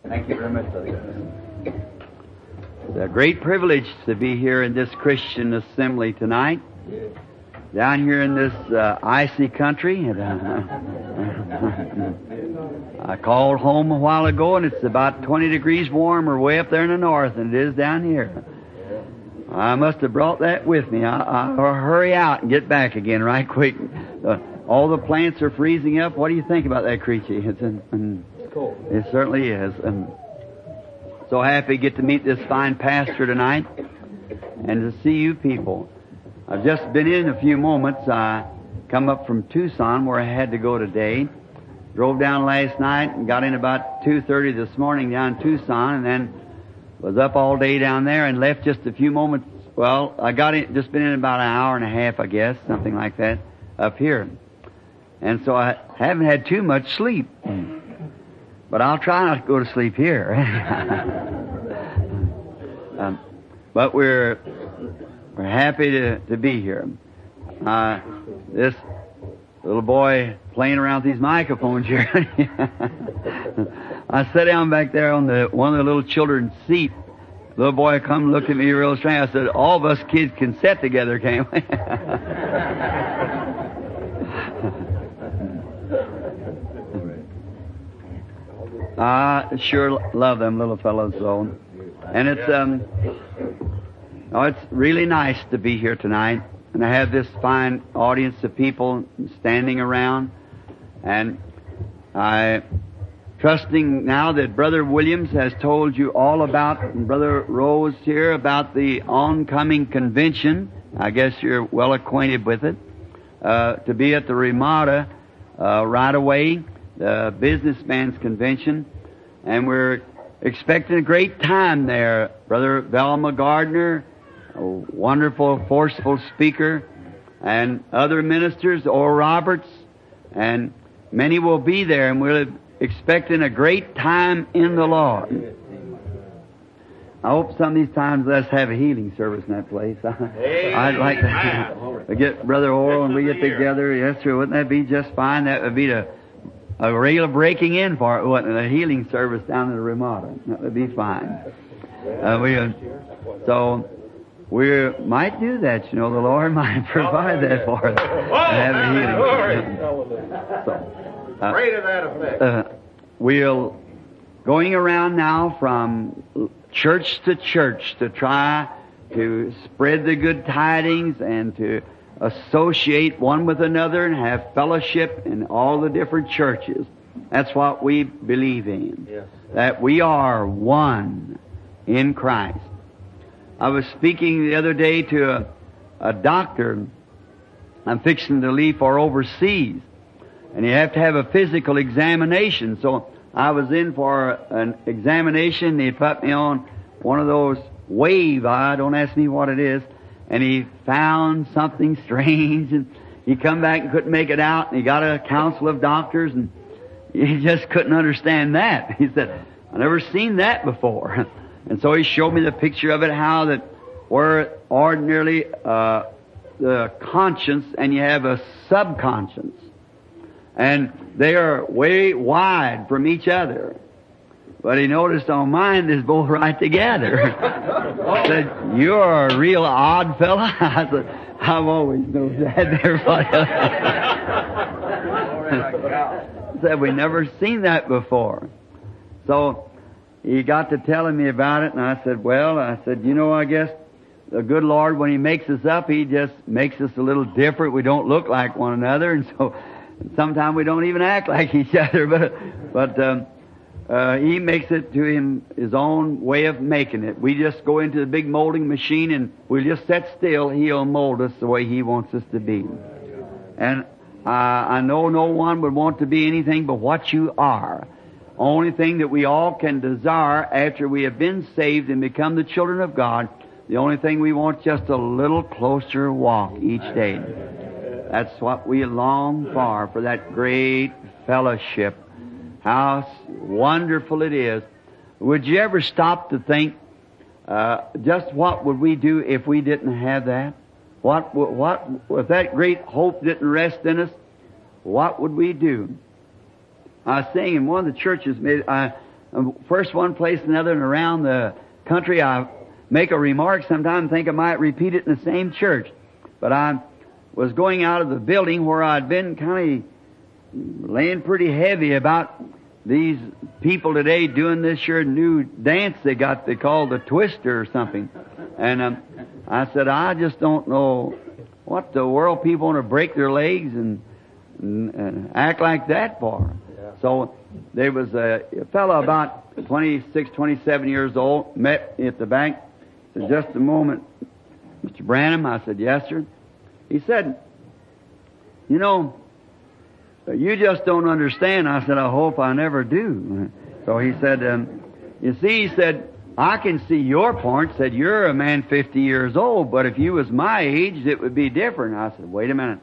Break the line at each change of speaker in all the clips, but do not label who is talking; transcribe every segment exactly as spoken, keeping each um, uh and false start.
Thank you very much, Brother. It's a great privilege to be here in this Christian assembly tonight. Down here in this uh, icy country. And, uh, I called home a while ago, and it's about twenty degrees warmer way up there in the north than it is down here. I must have brought that with me. I, I'll hurry out and get back again right quick. Uh, all the plants are freezing up. What do you think about that, Creechy? It's, um, it's cold. It certainly is. Um, so happy to get to meet this fine pastor tonight and to see you people. I've just been in a few moments. I come up from Tucson where I had to go today. Drove down last night and got in about two thirty this morning down in Tucson, and then was up all day down there and left just a few moments. Well, I got in, just been in about an hour and a half, I guess, something like that, up here. And so I haven't had too much sleep. But I'll try not to go to sleep here. um, but we're we're happy to, to be here. Uh, this little boy playing around with these microphones here. I sat down back there on the one of the little children's seat. Little boy come looked at me real strange. I said, all of us kids can sit together, can't we? I sure love them little fellows, though. And it's, um, oh, it's really nice to be here tonight. And I have this fine audience of people standing around. And I, trusting now that Brother Williams has told you all about, and Brother Rose here, about the oncoming convention. I guess you're well acquainted with it. Uh, to be at the Ramada, uh, right away, the businessman's convention. And we're expecting a great time there. Brother Velma Gardner, a wonderful, forceful speaker, and other ministers, Oral Roberts, and many will be there, and we're expecting a great time in the Lord. I hope some of these times let's have a healing service in that place. I'd like to, to get Brother Oral and we get together. Yes, sir. Wouldn't that be just fine? That would be the, a regular breaking in for it, wouldn't it? A healing service down in the Ramada. That would be fine. Uh, we, uh, so, we might do that, you know. The Lord might provide that for us. Have a healing. So, uh,
Pray to that effect.
Uh, we'll going around now from church to church to try to spread the good tidings and to associate one with another and have fellowship in all the different churches. That's what we believe in. Yes. That we are one in Christ. I was speaking the other day to a, a doctor. I'm fixing to leave for overseas. And you have to have a physical examination. So I was in for an examination. He put me on one of those wave eye. Don't ask me what it is. And he found something strange. And he come back and couldn't make it out. And he got a council of doctors. And he just couldn't understand that. He said, I've never seen that before. And so he showed me the picture of it, how that we're ordinarily uh, the conscience and you have a subconscious. And they are way wide from each other. But he noticed on mine, they're both right together. He said, you're a real odd fella. I said, I've always known that. Everybody else. Said, we never seen that before. So he got to telling me about it, and I said, well, I said, you know, I guess the good Lord, when He makes us up, He just makes us a little different. We don't look like one another, and so sometimes we don't even act like each other, but but um, uh, He makes it to Him His own way of making it. We just go into the big molding machine and we just sit still. He'll mold us the way He wants us to be. And uh, I know no one would want to be anything but what you are. Only thing that we all can desire after we have been saved and become the children of God, the only thing we want just a little closer walk each day. That's what we long for, for that great fellowship. How wonderful it is. Would you ever stop to think, uh, just what would we do if we didn't have that? What, what, if that great hope didn't rest in us, what would we do? I was saying in one of the churches, I, first one place another and around the country, I make a remark sometime, think I might repeat it in the same church. But I was going out of the building where I'd been kind of laying pretty heavy about these people today doing this here new dance they got, they call the twister or something. And um, I said, I just don't know what the world people want to break their legs and, and, and act like that for. Yeah. So there was a, a fellow about twenty-six, twenty-seven years old, met at the bank. Said, just a moment, Mister Branham. I said, yes, sir. He said, you know, you just don't understand. I said, I hope I never do. So he said, um, you see, he said, I can see your point. Said, you're a man fifty years old, but if you was my age, it would be different. I said, wait a minute.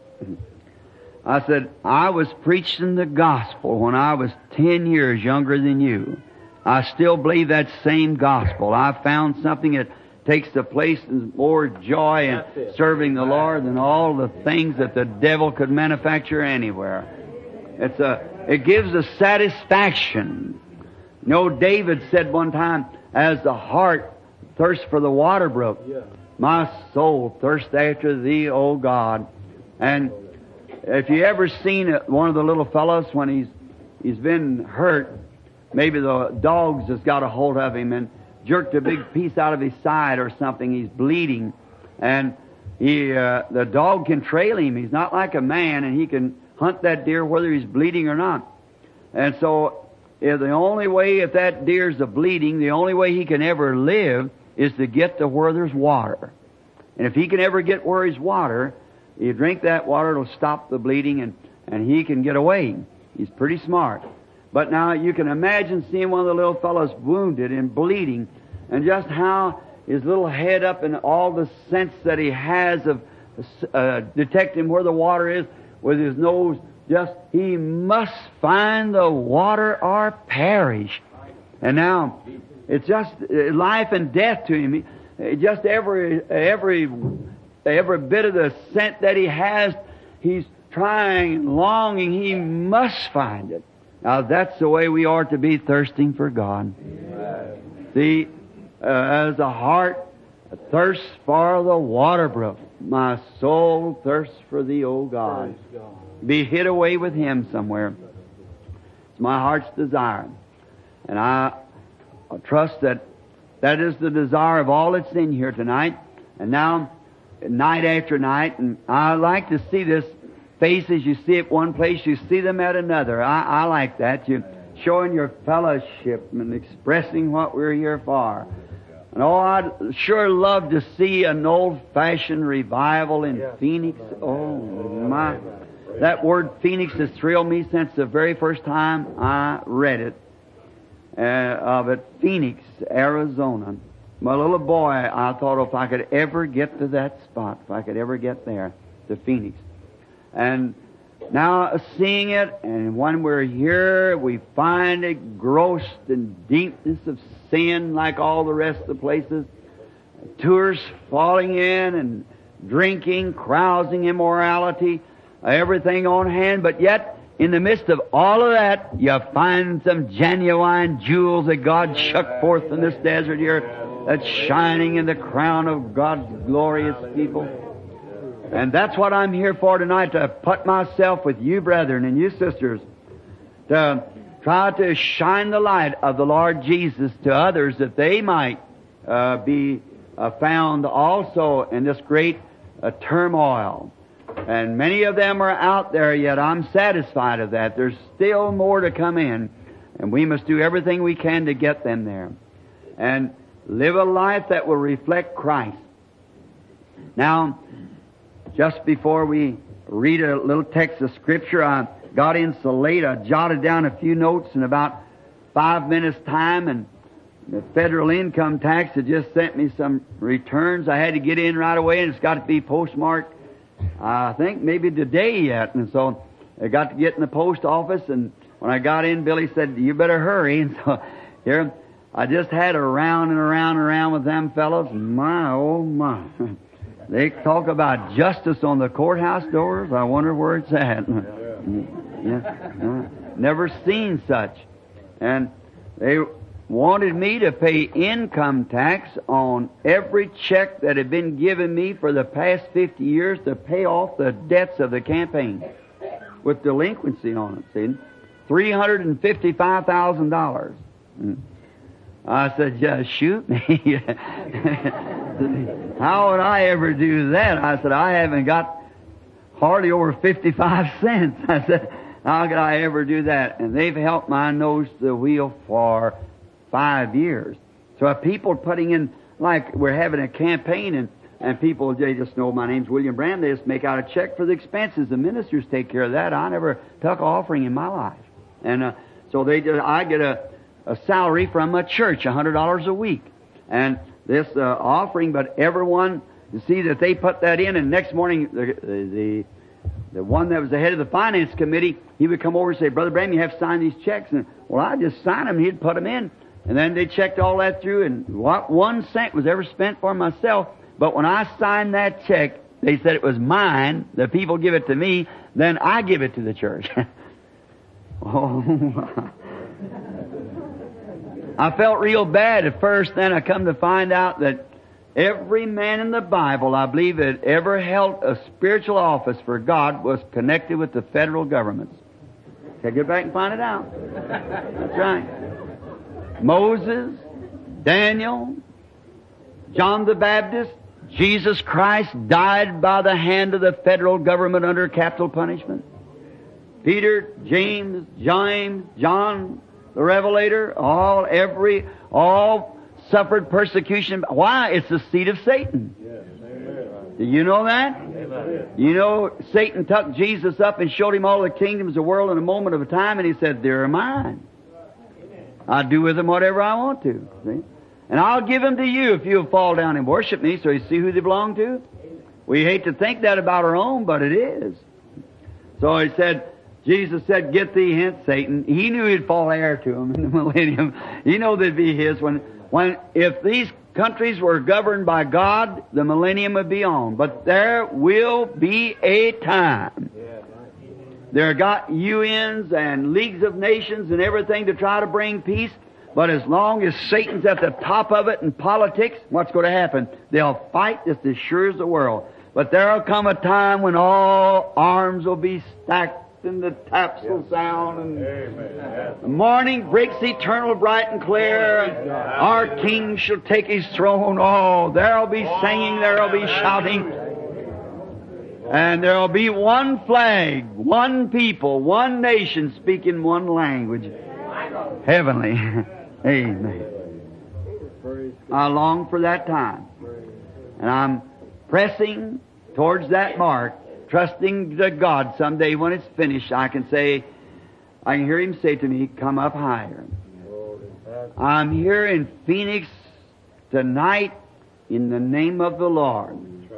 I said, I was preaching the gospel when I was ten years younger than you. I still believe that same gospel. I found something that takes the place of more joy in serving the Lord than all the things that the devil could manufacture anywhere. It's a, it gives a satisfaction. You know, David said one time, as the heart thirsts for the water brook, my soul thirsts after thee, O God. And if you ever seen one of the little fellows when he's, he's been hurt, maybe the dogs has got a hold of him and jerked a big piece out of his side or something. He's bleeding, and he uh, the dog can trail him. He's not like a man, and he can hunt that deer whether he's bleeding or not. And so, if the only way, if that deer's a bleeding, the only way he can ever live is to get to where there's water. And if he can ever get where there's water, you drink that water, it'll stop the bleeding, and and he can get away. He's pretty smart. But now you can imagine seeing one of the little fellows wounded and bleeding, and just how his little head up and all the sense that he has of uh, detecting where the water is with his nose, just, he must find the water or perish. And now, it's just life and death to him. Just every, every, every bit of the scent that he has, he's trying and longing, he must find it. Now, that's the way we are to be, thirsting for God. See, uh, as a heart thirsts for the water brook, my soul thirsts for thee, O God. Be hid away with Him somewhere. It's my heart's desire. And I, I trust that that is the desire of all that's in here tonight. And now, night after night, and I like to see this. Faces you see at one place, you see them at another. I, I like that. You showing your fellowship and expressing what we're here for. And oh, I'd sure love to see an old-fashioned revival in Phoenix. Oh my! That word Phoenix has thrilled me since the very first time I read it. Uh, of it, Phoenix, Arizona. My little boy, I thought if I could ever get to that spot, if I could ever get there, to Phoenix. And now seeing it, and when we're here, we find it grossed in deepness of sin like all the rest of the places. Tourists falling in and drinking, carousing, immorality, everything on hand. But yet, in the midst of all of that, you find some genuine jewels that God shook forth in this desert here that's shining in the crown of God's glorious people. And that's what I'm here for tonight, to put myself with you brethren and you sisters, to try to shine the light of the Lord Jesus to others, that they might uh, be uh, found also in this great uh, turmoil. And many of them are out there, yet I'm satisfied of that. There's still more to come in, and we must do everything we can to get them there. And live a life that will reflect Christ. Now, just before we read a little text of Scripture, I got in so late, I jotted down a few notes in about five minutes' time, and the federal income tax had just sent me some returns I had to get in right away, and it's got to be postmarked, I think, maybe today yet. And so I got to get in the post office, and when I got in, Billy said, you better hurry. And so here, I just had a round and around and around with them fellows. My, oh my. They talk about justice on the courthouse doors. I wonder where it's at. Yeah. Yeah. Never seen such. And They wanted me to pay income tax on every check that had been given me for the past fifty years to pay off the debts of the campaign with delinquency on it, see? three hundred fifty-five thousand dollars. I said, just shoot me. How would I ever do that? I said, I haven't got hardly over fifty-five cents. I said, how could I ever do that? And they've helped my nose to the wheel for five years. So if people putting in, like we're having a campaign and, and people, they just know my name's William Branham, they just make out a check for the expenses. The ministers take care of that. I never took offering in my life. And uh, so they just, I get a, a salary from a church, one hundred dollars a week. And this uh, offering, but everyone, you see that they put that in, and next morning the, the the one that was the head of the finance committee, he would come over and say, Brother Branham, you have to sign these checks. And, well, I just signed them, and he'd put them in. And then they checked all that through, and what one cent was ever spent for myself. But when I signed that check, they said it was mine, the people give it to me, then I give it to the church. Oh, I felt real bad at first, then I come to find out that every man in the Bible, I believe, that ever held a spiritual office for God was connected with the federal governments. Okay, get back and find it out. That's right. Moses, Daniel, John the Baptist, Jesus Christ died by the hand of the federal government under capital punishment. Peter, James, James, John, the Revelator, all, every, all suffered persecution. Why? It's the seat of Satan. Yes. Do you know that? Amen. You know, Satan took Jesus up and showed him all the kingdoms of the world in a moment of time, and he said, they're mine. I'll do with them whatever I want to. See? And I'll give them to you if you'll fall down and worship me. So you see who they belong to? We hate to think that about our own, but it is. So he said, Jesus said, get thee hence, Satan. He knew he'd fall heir to him in the millennium. He knew they'd be his. When, when, if these countries were governed by God, the millennium would be on. But there will be a time. There got U Ns and leagues of nations and everything to try to bring peace. But as long as Satan's at the top of it in politics, what's going to happen? They'll fight just as sure as the world. But there'll come a time when all arms will be stacked and the taps will sound and Amen. The morning breaks eternal bright and clear, and our King shall take His throne. Oh, there'll be singing, there'll be shouting, and there'll be one flag, one people, one nation speaking one language. Heavenly. Amen. I long for that time. And I'm pressing towards that mark, trusting to God someday when it's finished, I can say, I can hear Him say to me, come up higher. I'm here in Phoenix tonight in the name of the Lord.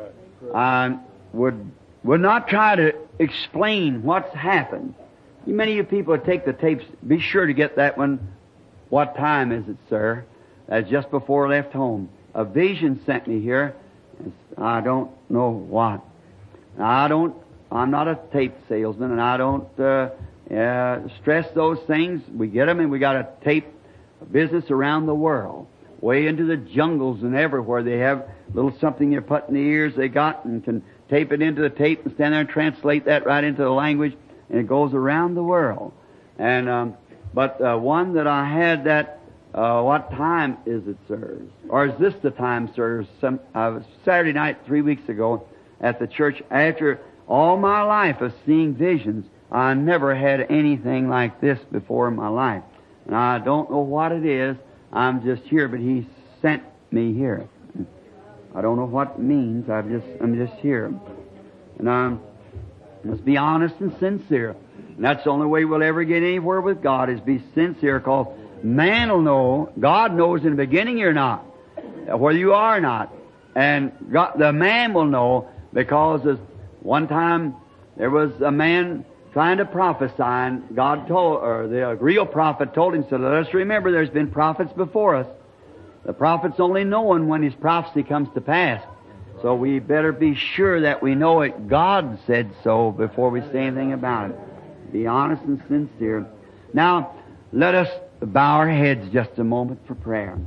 I would, would not try to explain what's happened. Many of you people that take the tapes, be sure to get that one. What time is it, sir? That's just before I left home. A vision sent me here. I don't know what. I don't, I'm not a tape salesman, and I don't uh, uh, stress those things. We get them, and we got a tape business around the world, way into the jungles and everywhere. They have little something you put in the ears they got and can tape it into the tape and stand there and translate that right into the language, and it goes around the world. And um, but uh, one that I had that, uh, what time is it, sir? Or is this the time, sir? Some uh, Saturday night, three weeks ago, at the church. After all my life of seeing visions, I never had anything like this before in my life. And I don't know what it is. I'm just here, but He sent me here. I don't know what it means. I'm just, I'm just here. And I must be honest and sincere. And that's the only way we'll ever get anywhere with God, is be sincere, because man will know, God knows in the beginning you're not, whether you are or not. And God, the man will know, because one time there was a man trying to prophesy, and God told, or the real prophet told him, so let us remember there's been prophets before us. The prophet's only knowing when his prophecy comes to pass. So we better be sure that we know it. God said so before we say anything about it. Be honest and sincere. Now, let us bow our heads just a moment for prayer.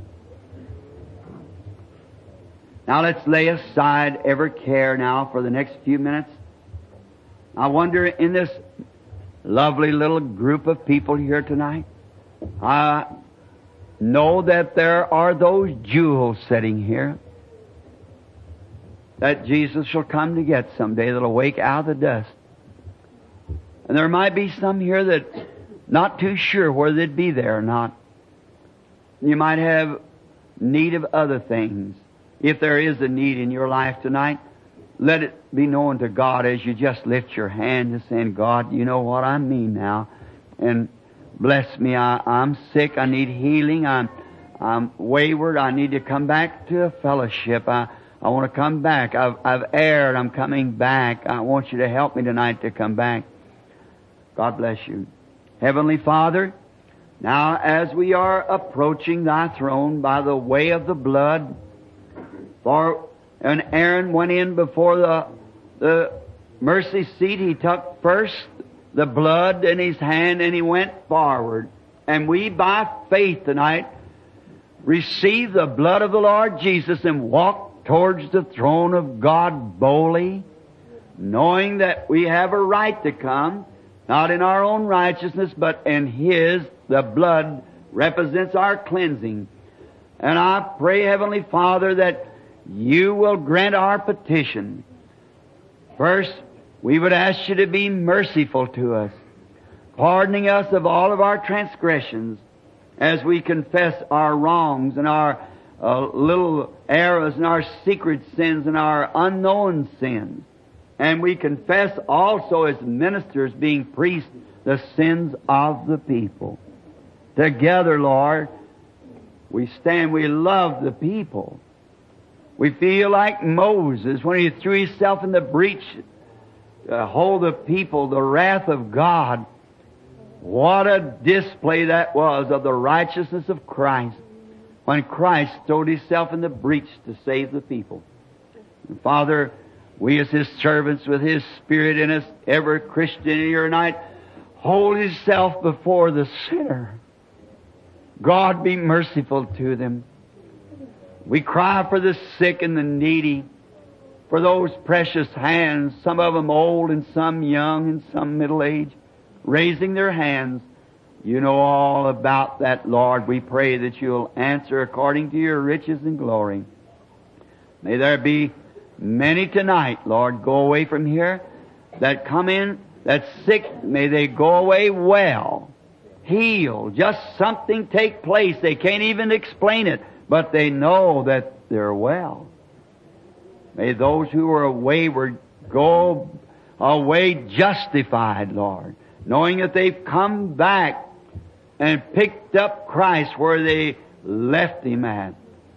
Now let's lay aside every care now for the next few minutes. I wonder, in this lovely little group of people here tonight, I know that there are those jewels sitting here that Jesus shall come to get someday that'll wake out of the dust. And there might be some here that's not too sure whether they'd be there or not. You might have need of other things. If there is a need in your life tonight, let it be known to God as you just lift your hand and saying, God, you know what I mean now. And bless me, I, I'm sick, I need healing, I'm, I'm wayward, I need to come back to a fellowship. I, I want to come back. I've, I've erred, I'm coming back. I want you to help me tonight to come back. God bless you. Heavenly Father, now as we are approaching Thy throne by the way of the blood, for and Aaron went in before the, the mercy seat, he took first the blood in his hand and he went forward. And we by faith tonight receive the blood of the Lord Jesus and walk towards the throne of God boldly, knowing that we have a right to come, not in our own righteousness, but in His. The blood represents our cleansing. And I pray, Heavenly Father, that You will grant our petition. First, we would ask You to be merciful to us, pardoning us of all of our transgressions as we confess our wrongs and our uh, little errors and our secret sins and our unknown sins. And we confess also as ministers, being priests, the sins of the people. Together, Lord, we stand, we love the people. We feel like Moses when he threw himself in the breach to hold the people, the wrath of God. What a display that was of the righteousness of Christ when Christ threw himself in the breach to save the people. And Father, we as His servants with His Spirit in us, every Christian here tonight, hold himself before the sinner. God, be merciful to them. We cry for the sick and the needy, for those precious hands, some of them old and some young and some middle-aged, raising their hands. You know all about that, Lord. We pray that You'll answer according to Your riches and glory. May there be many tonight, Lord, go away from here, that come in, that's sick, may they go away well, healed, just something take place. They can't even explain it, but they know that they're well. May those who are wayward go away justified, Lord, knowing that they've come back and picked up Christ where they left Him at.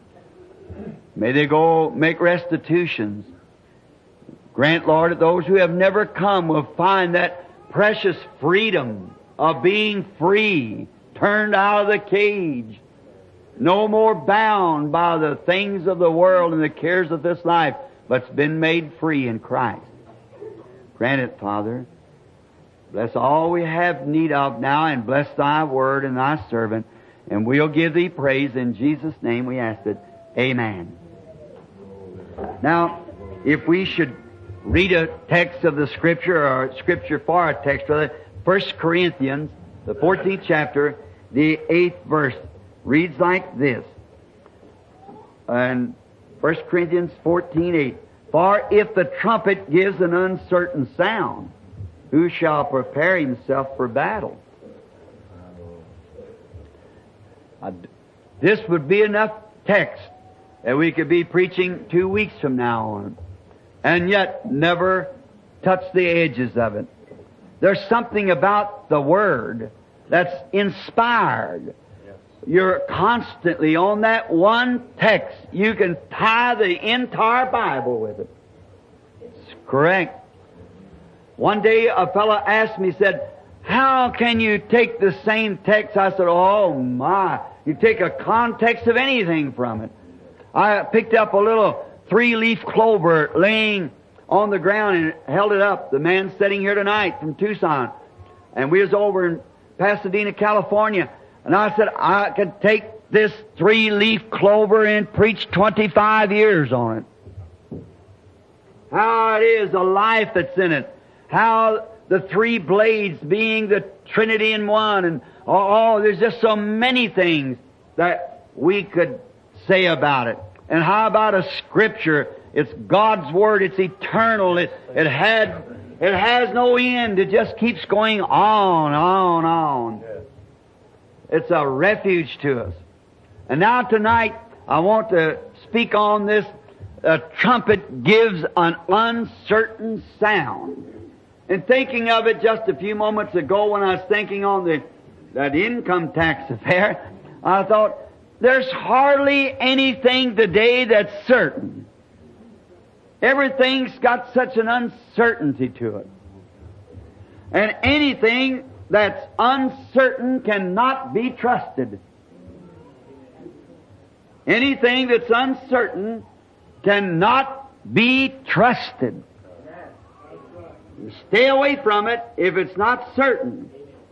May they go make restitutions. Grant, Lord, that those who have never come will find that precious freedom of being free, turned out of the cage, no more bound by the things of the world and the cares of this life, but's been made free in Christ. Grant it, Father. Bless all we have need of now, and bless Thy word and Thy servant, and we'll give Thee praise. In Jesus' name we ask it. Amen. Now, if we should read a text of the Scripture, or a Scripture for a text, rather, First Corinthians, the fourteenth chapter, the eighth verse, reads like this. And First Corinthians fourteen eight. For if the trumpet gives an uncertain sound, who shall prepare himself for battle? Uh, this would be enough text that we could be preaching two weeks from now on, and yet never touch the edges of it. There's something about the Word that's inspired. You're constantly on that one text. You can tie the entire Bible with it. It's correct. One day a fellow asked me, said, how can you take the same text? I said, oh my, you take a context of anything from it. I picked up a little three-leaf clover laying on the ground and held it up. The man sitting here tonight from Tucson. And we was over in Pasadena, California. And I said, I could take this three-leaf clover and preach twenty-five years on it. How it is, the life that's in it. How the three blades being the Trinity in one. And oh, oh, there's just so many things that we could say about it. And how about a scripture? It's God's Word. It's eternal. It, it had, it has no end. It just keeps going on, on, on. It's a refuge to us. And now tonight, I want to speak on this. A trumpet gives an uncertain sound. And thinking of it just a few moments ago when I was thinking on the, that income tax affair, I thought, there's hardly anything today that's certain. Everything's got such an uncertainty to it. And anything that's uncertain cannot be trusted. Anything that's uncertain cannot be trusted. Stay away from it if it's not certain.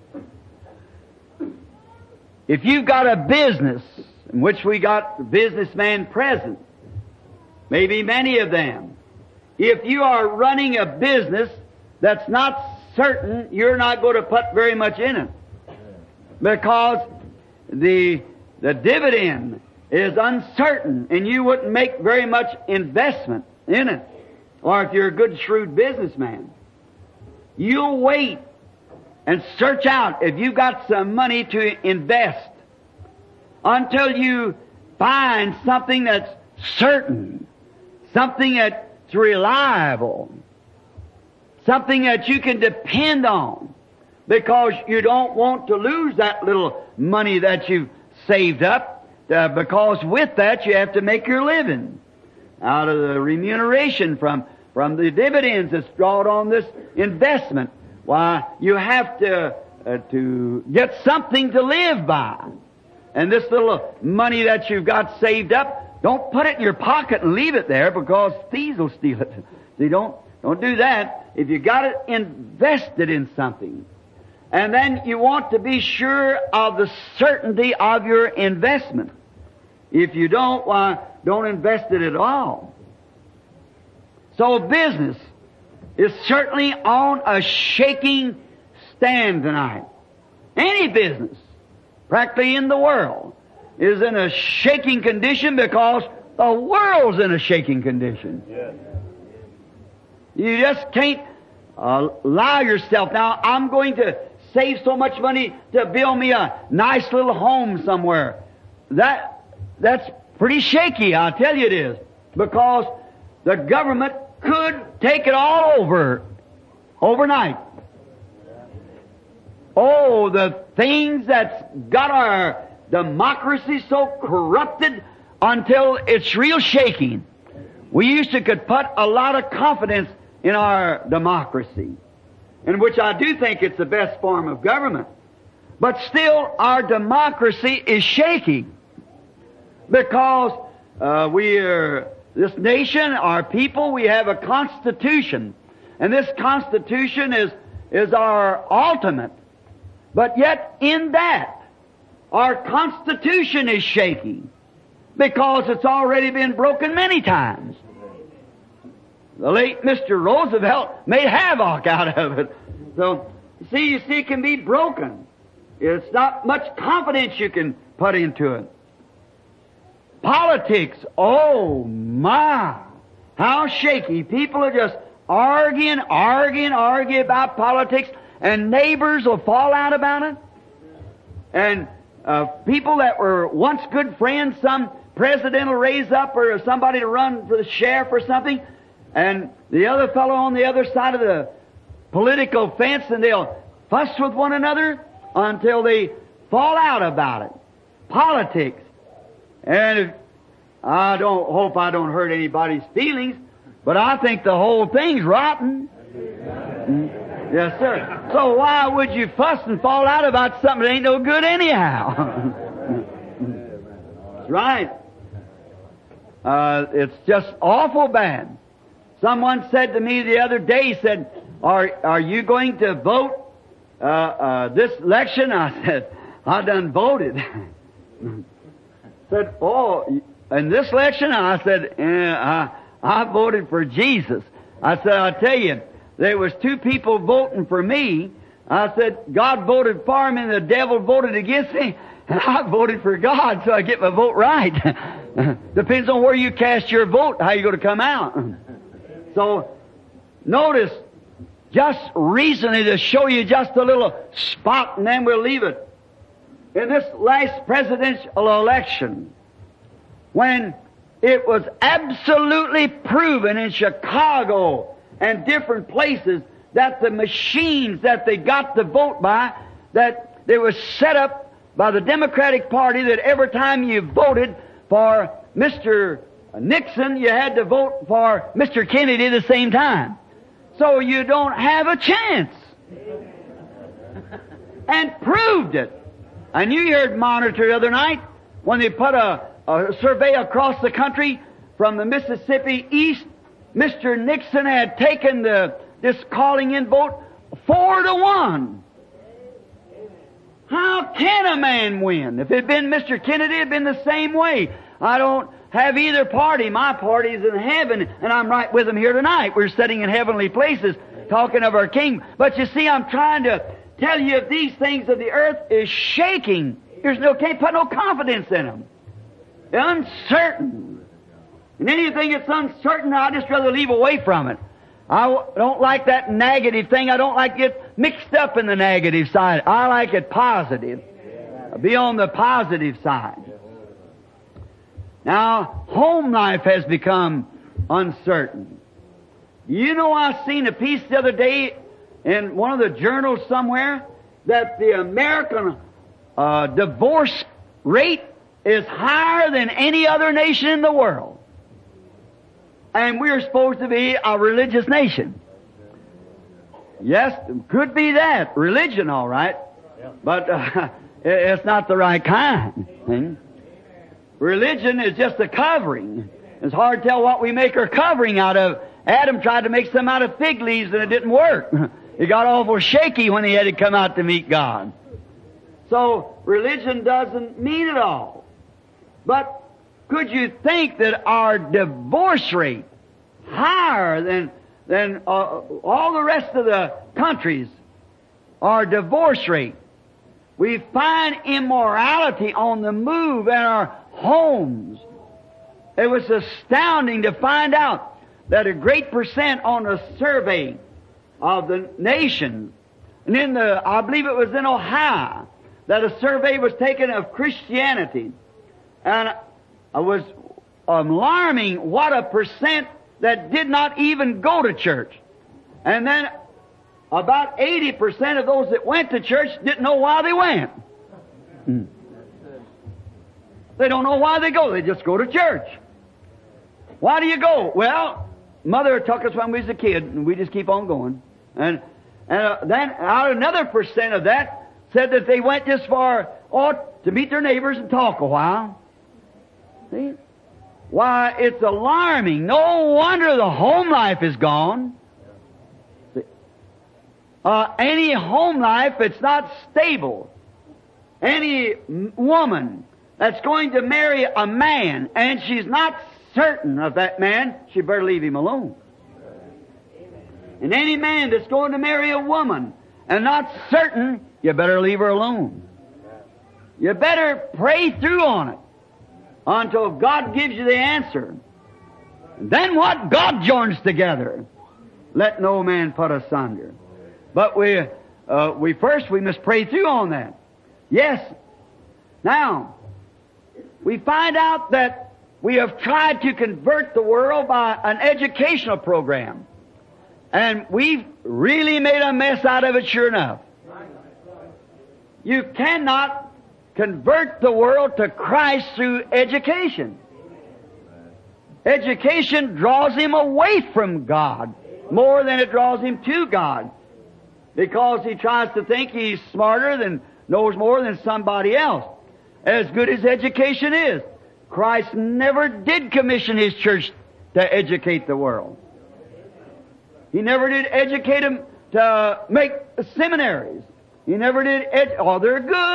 If you've got a business in which we got businessmen present, maybe many of them, if you are running a business that's not certain, you're not going to put very much in it. Because the, the dividend is uncertain and you wouldn't make very much investment in it. Or if you're a good shrewd businessman, you'll wait and search out if you've got some money to invest until you find something that's certain, something that's reliable, something that you can depend on, because you don't want to lose that little money that you've saved up, uh, because with that you have to make your living out of the remuneration from, from the dividends that's drawn on this investment. Why, you have to, uh, to get something to live by. And this little money that you've got saved up, don't put it in your pocket and leave it there, because thieves will steal it. See, don't, don't do that. If you got it invested in something, and then you want to be sure of the certainty of your investment. If you don't, why, don't invest it at all. So business is certainly on a shaking stand tonight. Any business, practically in the world, is in a shaking condition because the world's in a shaking condition. Yeah. You just can't uh, allow yourself. Now, I'm going to save so much money to build me a nice little home somewhere. That, that's pretty shaky, I'll tell you it is. Because the government could take it all over overnight. Oh, the things that's got our democracy so corrupted until it's real shaking. We used to could put a lot of confidence in our democracy, in which I do think it's the best form of government. But still, our democracy is shaking because uh, we are, this nation, our people, we have a constitution. And this constitution is, is our ultimate. But yet, in that, our constitution is shaking because it's already been broken many times. The late Mister Roosevelt made havoc out of it. So, see, you see, it can be broken. It's not much confidence you can put into it. Politics, oh my, how shaky. People are just arguing, arguing, arguing about politics, and neighbors will fall out about it. And uh, people that were once good friends, some president will raise up or somebody to run for the sheriff or something, and the other fellow on the other side of the political fence, and they'll fuss with one another until they fall out about it. Politics. And if, I don't hope I don't hurt anybody's feelings, but I think the whole thing's rotten. Mm. Yes, sir. So why would you fuss and fall out about something that ain't no good anyhow? That's right. Uh, it's just awful bad. Someone said to me the other day, said, are, are you going to vote uh, uh, this election? I said, I done voted. Said, oh, in this election? I said, yeah, I, I voted for Jesus. I said, I'll tell you, there was two people voting for me. I said, God voted for him and the devil voted against me. And I voted for God, so I get my vote right. Depends on where you cast your vote, how you're going to come out. So, notice, just recently to show you just a little spot and then we'll leave it. In this last presidential election, when it was absolutely proven in Chicago and different places that the machines that they got to vote by, that they were set up by the Democratic Party, that every time you voted for Mister Nixon, you had to vote for Mister Kennedy at the same time. So you don't have a chance. And proved it. And you heard Monitor the other night when they put a, a survey across the country from the Mississippi east. Mister Nixon had taken the this calling in vote four to one. How can a man win? If it had been Mister Kennedy, it had been the same way. I don't have either party. My party is in heaven, and I'm right with them here tonight. We're sitting in heavenly places talking of our King. But you see, I'm trying to tell you if these things of the earth is shaking, there's no, can't put no confidence in them. They're uncertain. And anything that's uncertain, I'd just rather leave away from it. I don't like that negative thing. I don't like it mixed up in the negative side. I like it positive. Be on the positive side. Now, home life has become uncertain. You know, I seen a piece the other day in one of the journals somewhere that the American uh, divorce rate is higher than any other nation in the world. And we're supposed to be a religious nation. Yes, could be that. Religion, all right. But uh, it's not the right kind. Hmm? Religion is just a covering. It's hard to tell what we make our covering out of. Adam tried to make some out of fig leaves and it didn't work. He got awful shaky when he had to come out to meet God. So, religion doesn't mean it all. But could you think that our divorce rate, higher than than uh, all the rest of the countries, our divorce rate, we find immorality on the move in our homes. It was astounding to find out that a great percent on a survey of the nation, and in the, I believe it was in Ohio, that a survey was taken of Christianity, and it was alarming what a percent that did not even go to church. And then about eighty percent of those that went to church didn't know why they went. Mm. They don't know why they go. They just go to church. Why do you go? Well, Mother took us when we was a kid, and we just keep on going. And, and uh, then out another percent of that said that they went just for, oh, to meet their neighbors and talk a while. See? Why, it's alarming. No wonder the home life is gone. See? Uh, any home life that's not stable, any woman that's going to marry a man and she's not certain of that man, she better leave him alone. And any man that's going to marry a woman and not certain, you better leave her alone. You better pray through on it until God gives you the answer. And then what God joins together, let no man put asunder. But we, uh, we first we must pray through on that. Yes. Now, we find out that we have tried to convert the world by an educational program. And we've really made a mess out of it, sure enough. You cannot convert the world to Christ through education. Education draws him away from God more than it draws him to God. Because he tries to think he's smarter than, knows more than somebody else. As good as education is, Christ never did commission His church to educate the world. He never did educate them to make seminaries. He never did ed- oh, they're good.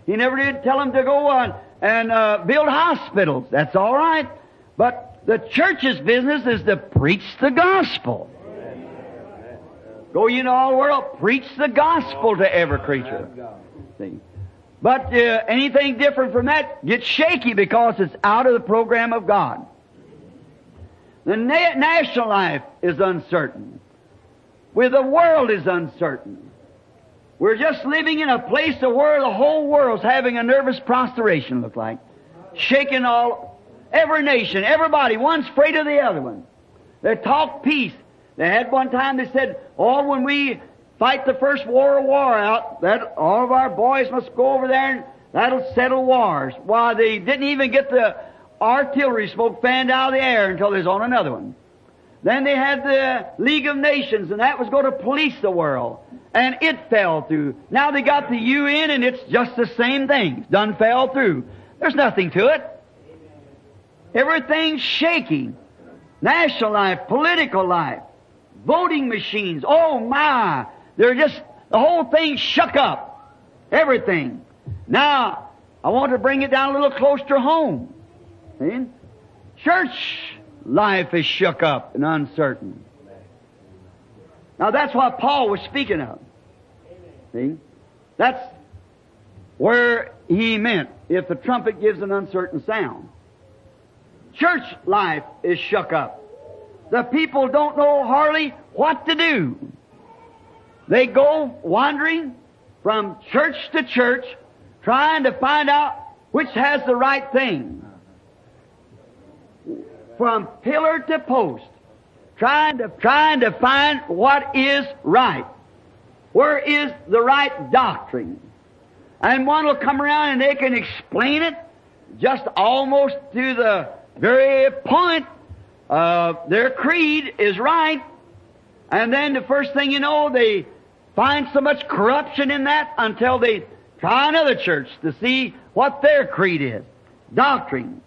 He never did tell them to go on and uh, build hospitals. That's all right. But the church's business is to preach the gospel. Go ye into all the world, preach the gospel to every creature. See? But uh, anything different from that gets shaky because it's out of the program of God. The na- national life is uncertain. Where the world is uncertain. We're just living in a place where the whole world's having a nervous prostration, look like. Shaking all, every nation, everybody, one's afraid of the other one. They talk peace. They had one time, they said, oh, when we fight the first war war out, that all of our boys must go over there and that'll settle wars. Why, they didn't even get the artillery smoke fanned out of the air until there's on another one. Then they had the League of Nations, and that was going to police the world. And it fell through. Now they got the U N, and it's just the same thing. It's done fell through. There's nothing to it. Everything's shaky. National life, political life, voting machines. Oh my! They're just, the whole thing shook up. Everything. Now, I want to bring it down a little closer to home. See? Church life is shook up and uncertain. Now that's what Paul was speaking of. See? That's where he meant, if the trumpet gives an uncertain sound. Church life is shook up. The people don't know hardly what to do. They go wandering from church to church, trying to find out which has the right thing. From pillar to post, trying to, trying to find what is right. Where is the right doctrine? And one will come around and they can explain it just almost to the very point. Uh, their creed is right. And then the first thing you know, they find so much corruption in that until they try another church to see what their creed is. Doctrine.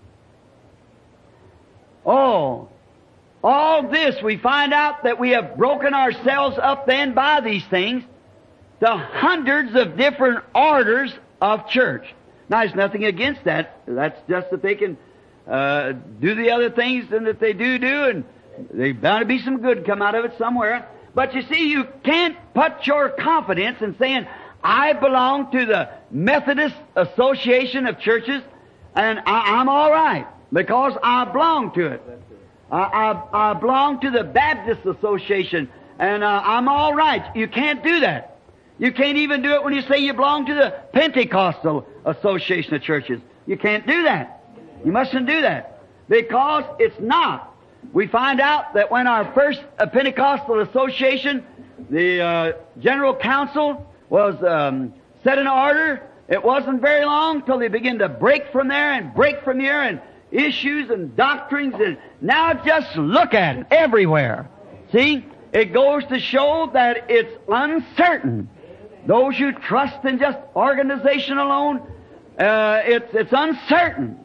Oh, all this, we find out that we have broken ourselves up then by these things to hundreds of different orders of church. Now, there's nothing against that. That's just that they can uh, do the other things and that they do do, and there's bound to be some good come out of it somewhere. But you see, you can't put your confidence in saying, I belong to the Methodist Association of Churches, and I, I'm all right. Because I belong to it. I, I, I belong to the Baptist Association, and uh, I'm all right. You can't do that. You can't even do it when you say you belong to the Pentecostal Association of Churches. You can't do that. You mustn't do that. Because it's not. We find out that when our first uh, Pentecostal Association, the uh, General Council was um, set in order, it wasn't very long till they began to break from there and break from here and issues and doctrines, and now just look at it everywhere. See? It goes to show that it's uncertain. Those who trust in just organization alone, uh, it's, it's uncertain.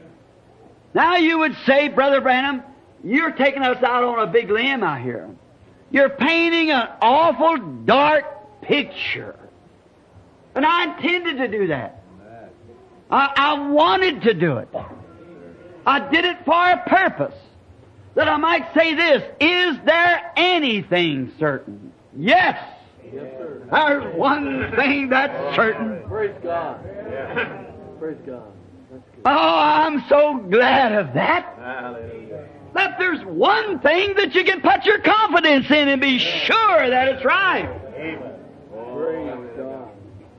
Now you would say, Brother Branham, you're taking us out on a big limb out here. You're painting an awful dark picture. And I intended to do that. I, I wanted to do it. I did it for a purpose, that I might say this, is there anything certain? Yes! Yes, sir. There's one thing that's certain.
Praise God. Yeah. Praise God. That's good.
Oh, I'm so glad of that.
Hallelujah.
That there's one thing that you can put your confidence in and be sure that it's right.
Amen. Praise God.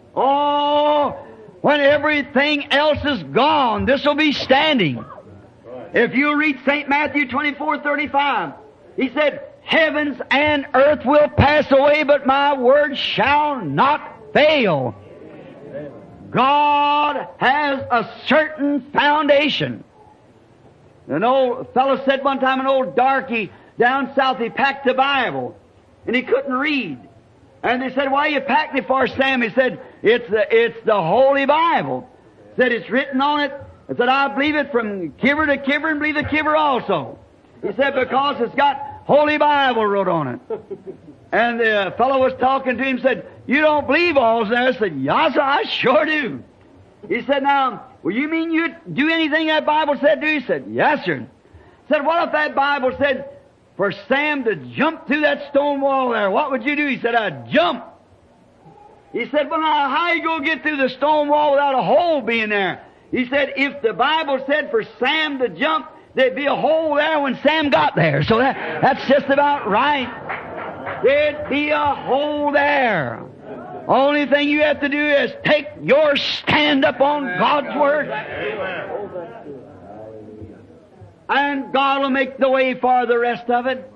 Oh, when everything else is gone, this will be standing. If you read Saint Matthew twenty-four thirty-five, he said, heavens and earth will pass away, but my word shall not fail. God has a certain foundation. An old fellow said one time, an old darky down south, he packed the Bible, and he couldn't read. And they said, why are you packing it for, Sam? He said, it's the, it's the Holy Bible. He said, it's written on it. I said, I believe it from kiver to kiver and believe the kiver also. He said, because it's got Holy Bible wrote on it. And the fellow was talking to him, said, you don't believe all that? I said, yes, I sure do. He said, now, well, you mean you'd do anything that Bible said do? He said, yes, sir. He said, what if that Bible said for Sam to jump through that stone wall there? What would you do? He said, I'd jump. He said, well, now, how you going to get through the stone wall without a hole being there? He said, if the Bible said for Sam to jump, there'd be a hole there when Sam got there. So that, that's just about right. There'd be a hole there. Only thing you have to do is take your stand up on God's Word. And God will make the way for the rest of it.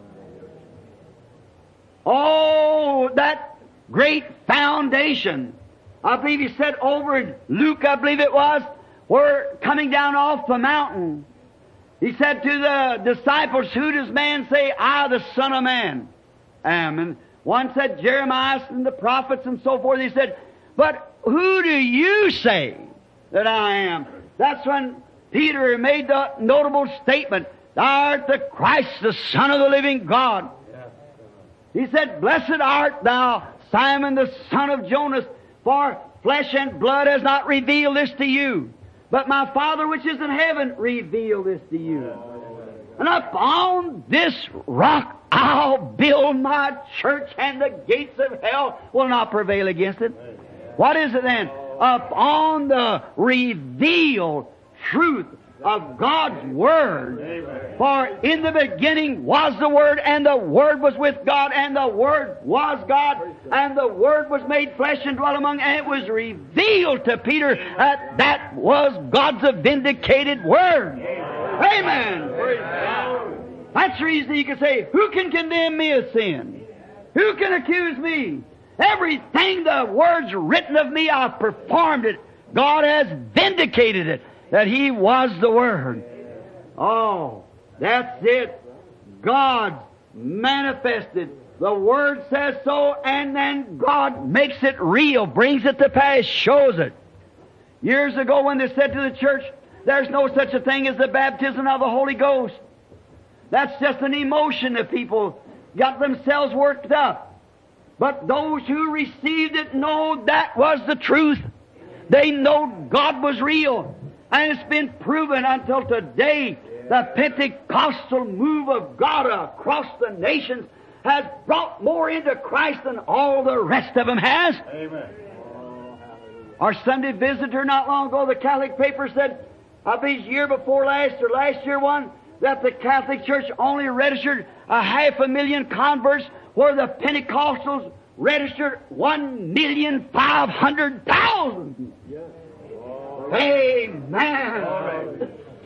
Oh, that great foundation. I believe He said over in Luke, I believe it was, we're coming down off the mountain. He said to the disciples, who does man say I, the Son of Man, am? And one said Jeremiah and the prophets and so forth. He said, but who do you say that I am? That's when Peter made the notable statement, thou art the Christ, the Son of the living God. He said, blessed art thou, Simon the son of Jonas, for flesh and blood has not revealed this to you, but my Father which is in heaven revealed this to you. And upon this rock I'll build my church, and the gates of hell will not prevail against it. What is it then? Upon the revealed truth of God's Word. For in the beginning was the Word, and the Word was with God, and the Word was God, and the Word was made flesh and dwelt among, and it was revealed to Peter that that was God's vindicated Word. Amen. That's the reason you can say, who can condemn me of sin? Who can accuse me? Everything the Word's written of me, I've performed it. God has vindicated it, that He was the Word. Oh, that's it. God's manifested. The Word says so, and then God makes it real, brings it to pass, shows it. Years ago when they said to the church, there's no such a thing as the baptism of the Holy Ghost. That's just an emotion that people got themselves worked up. But those who received it know that was the truth. They know God was real. And it's been proven until today. The Pentecostal move of God across the nations has brought more into Christ than all the rest of them has.
Amen.
Our Sunday visitor not long ago, the Catholic paper said, I believe year before last or last year one, that the Catholic Church only registered a half a million converts, where the Pentecostals registered one million five hundred thousand.
Yes.
Amen.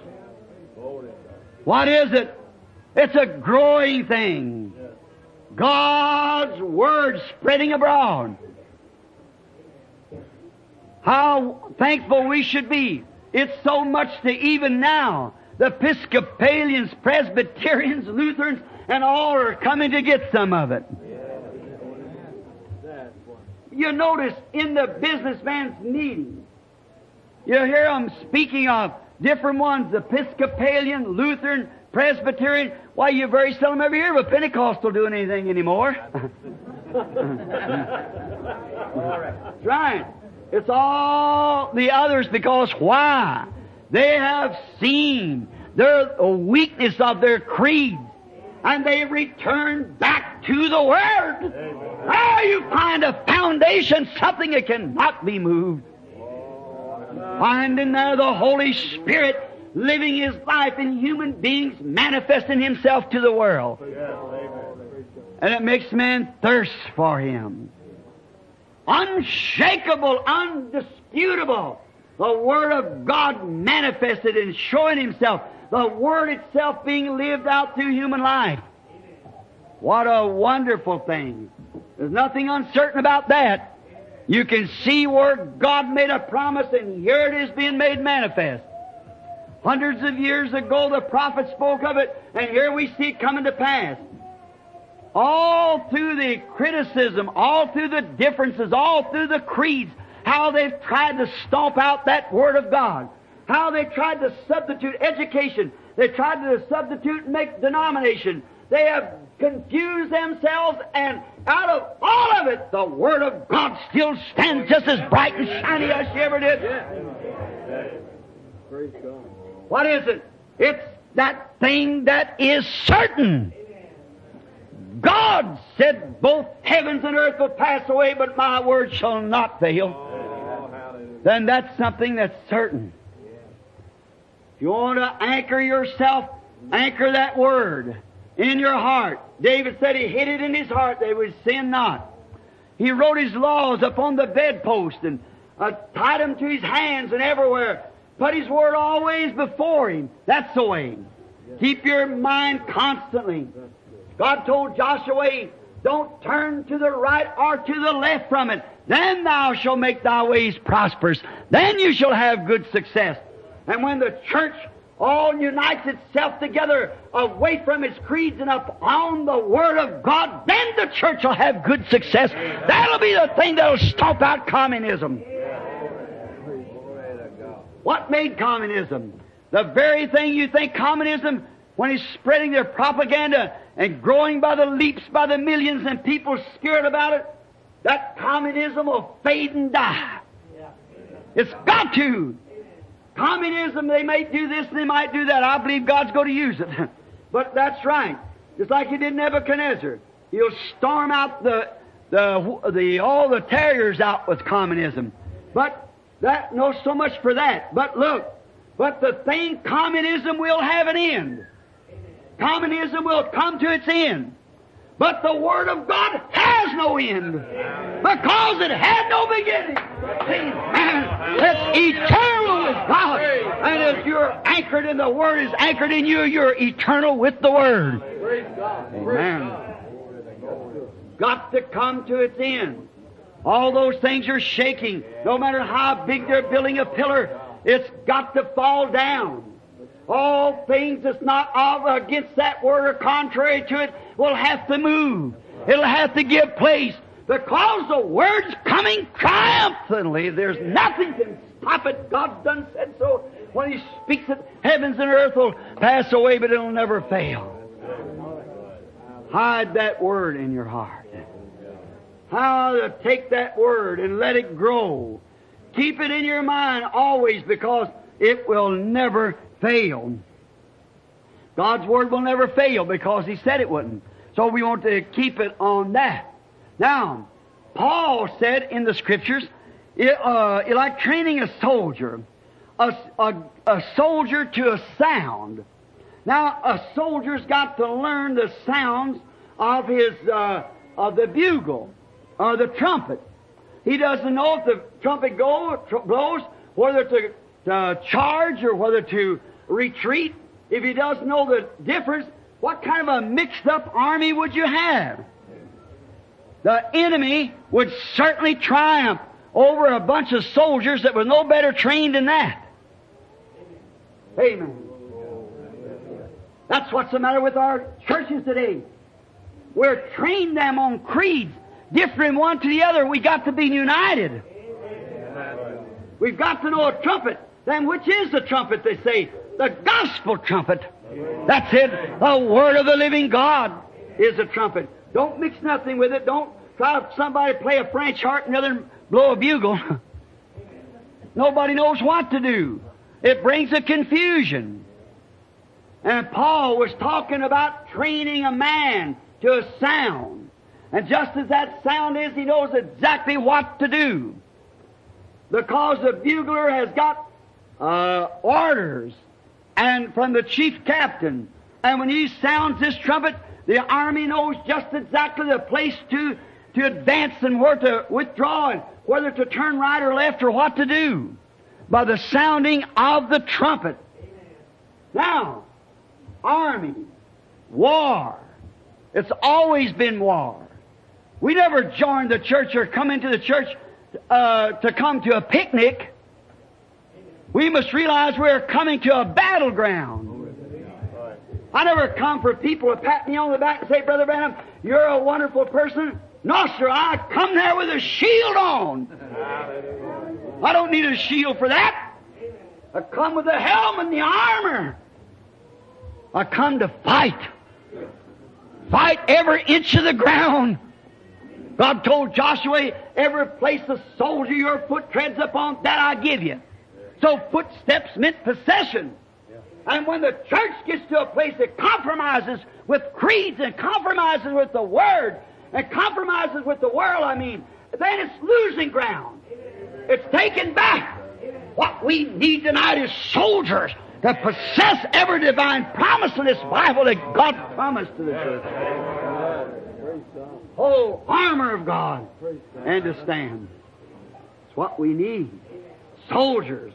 What is it? It's a growing thing. God's Word spreading abroad. How thankful we should be. It's so much to even now. The Episcopalians, Presbyterians, Lutherans, and all are coming to get some of it. You notice in the businessman's meeting, you hear them speaking of different ones, Episcopalian, Lutheran, Presbyterian. Why, you very seldom ever hear of a Pentecostal doing anything anymore. That's right. It's all the others, because why? They have seen the weakness of their creeds, and they return back to the Word. There you find a foundation, something that cannot be moved. Find in there the Holy Spirit living His life in human beings, manifesting Himself to the world. And it makes men thirst for Him. Unshakable, undisputable. The Word of God manifested and showing Himself. The Word itself being lived out through human life. What a wonderful thing. There's nothing uncertain about that. You can see where God made a promise, and here it is being made manifest. Hundreds of years ago the prophet spoke of it, and here we see it coming to pass. All through the criticism, all through the differences, all through the creeds, how they've tried to stomp out that Word of God. How they tried to substitute education. They tried to substitute and make denomination. They have confused themselves, and out of all of it, the Word of God still stands just as bright and shiny as she ever did.
Praise God.
What is it? It's that thing that is certain. God said both heavens and earth will pass away, but my word shall not fail. Then that's something that's certain. If you want to anchor yourself, anchor that word in your heart. David said he hid it in his heart, they would sin not. He wrote his laws upon the bedpost and uh, tied them to his hands and everywhere. Put his word always before him. That's the way. Keep your mind constantly. God told Joshua, don't turn to the right or to the left from it. Then thou shalt make thy ways prosperous. Then you shall have good success. And when the church all unites itself together away from its creeds and upon the Word of God, then the church will have good success. That'll be the thing that'll stomp out communism. What made communism? The very thing you think communism, when it's spreading their propaganda and growing by the leaps, by the millions, and people scared about it, that communism will fade and die. It's got to. Communism, they may do this and they might do that. I believe God's going to use it. But that's right. Just like He did Nebuchadnezzar. He'll storm out the, the, the, all the terriers out with communism. But that, no so much for that. But look, but the thing, communism will have an end. Communism will come to its end. But the Word of God has no end. Because it had no beginning. Amen. It's eternal with God. And if you're anchored in the Word is anchored in you, you're eternal with the Word. Amen. Got to come to its end. All those things are shaking. No matter how big they're building a pillar, it's got to fall down. All things that's not of against that word or contrary to it will have to move. It'll have to give place. Because the word's coming triumphantly. There's nothing can stop it. God's done said so. When He speaks it, heavens and earth will pass away, but it'll never fail. Hide that word in your heart. How to take that word and let it grow. Keep it in your mind always, because it will never fail. God's Word will never fail because He said it wouldn't. So we want to keep it on that. Now, Paul said in the Scriptures, it, uh, it like training a soldier, a, a, a soldier to a sound. Now, a soldier's got to learn the sounds of his uh, of the bugle or the trumpet. He doesn't know if the trumpet go, tr- blows, whether to to charge or whether to retreat. If he doesn't know the difference, what kind of a mixed-up army would you have? The enemy would certainly triumph over a bunch of soldiers that were no better trained than that. Amen. That's what's the matter with our churches today. We're trained them on creeds, different one to the other. We got to be united. We've got to know a trumpet. Then which is the trumpet, they say? The gospel trumpet. That's it. The Word of the living God is a trumpet. Don't mix nothing with it. Don't try to somebody play a French harp and another blow a bugle. Nobody knows what to do. It brings a confusion. And Paul was talking about training a man to a sound. And just as that sound is, he knows exactly what to do. Because the bugler has got uh, orders and from the chief captain. And when he sounds this trumpet, the army knows just exactly the place to, to advance and where to withdraw and whether to turn right or left or what to do by the sounding of the trumpet. Now, army, war. It's always been war. We never joined the church or come into the church uh, to come to a picnic. We must realize we're coming to a battleground. I never come for people to pat me on the back and say, Brother Branham, you're a wonderful person. No, sir, I come there with a shield on. I don't need a shield for that. I come with the helm and the armor. I come to fight. Fight every inch of the ground. God told Joshua, every place the soldier your foot treads upon, that I give you. So footsteps meant possession. And when the church gets to a place that compromises with creeds and compromises with the Word and compromises with the world, I mean, then it's losing ground. It's taken back. What we need tonight is soldiers to possess every divine promise in this Bible that God promised to the church. Whole armor of God and to stand. It's what we need. Soldiers.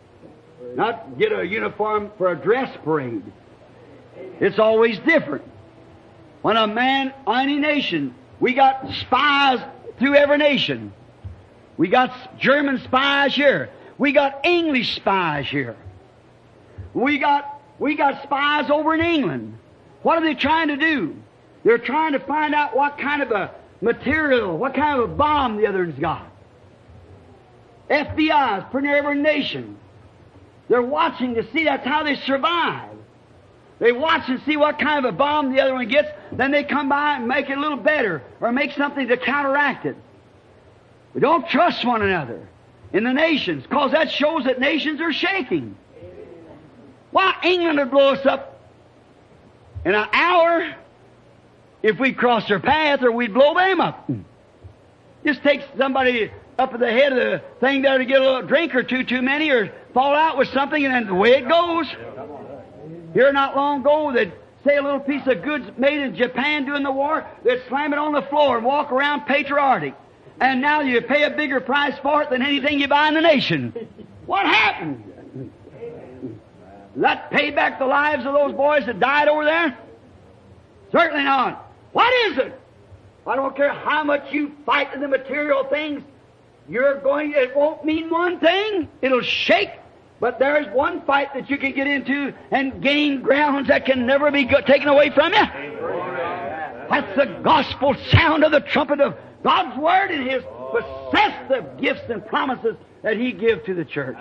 Not get a uniform for a dress parade. It's always different. When a man, any nation, we got spies through every nation. We got German spies here. We got English spies here. We got, we got spies over in England. What are they trying to do? They're trying to find out what kind of a material, what kind of a bomb the other one's got. F B I's pretty near every nation. They're watching to see that's how they survive. They watch and see what kind of a bomb the other one gets, then they come by and make it a little better or make something to counteract it. We don't trust one another in the nations because that shows that nations are shaking. Why, England would blow us up in an hour if we crossed their path, or we'd blow them up. Just takes somebody up at the head of the thing there to get a little drink or two too many, or fall out with something, and then the way it goes. Here not long ago, they'd say a little piece of goods made in Japan during the war, they'd slam it on the floor and walk around patriotic. And now you pay a bigger price for it than anything you buy in the nation. What happened? Does that pay back the lives of those boys that died over there? Certainly not. What is it? I don't care how much you fight in the material things, you're going, it won't mean one thing. It'll shake. But there is one fight that you can get into and gain grounds that can never be go- taken away from you. That's the gospel sound of the trumpet of God's Word and His possessive gifts and promises that He gives to the church.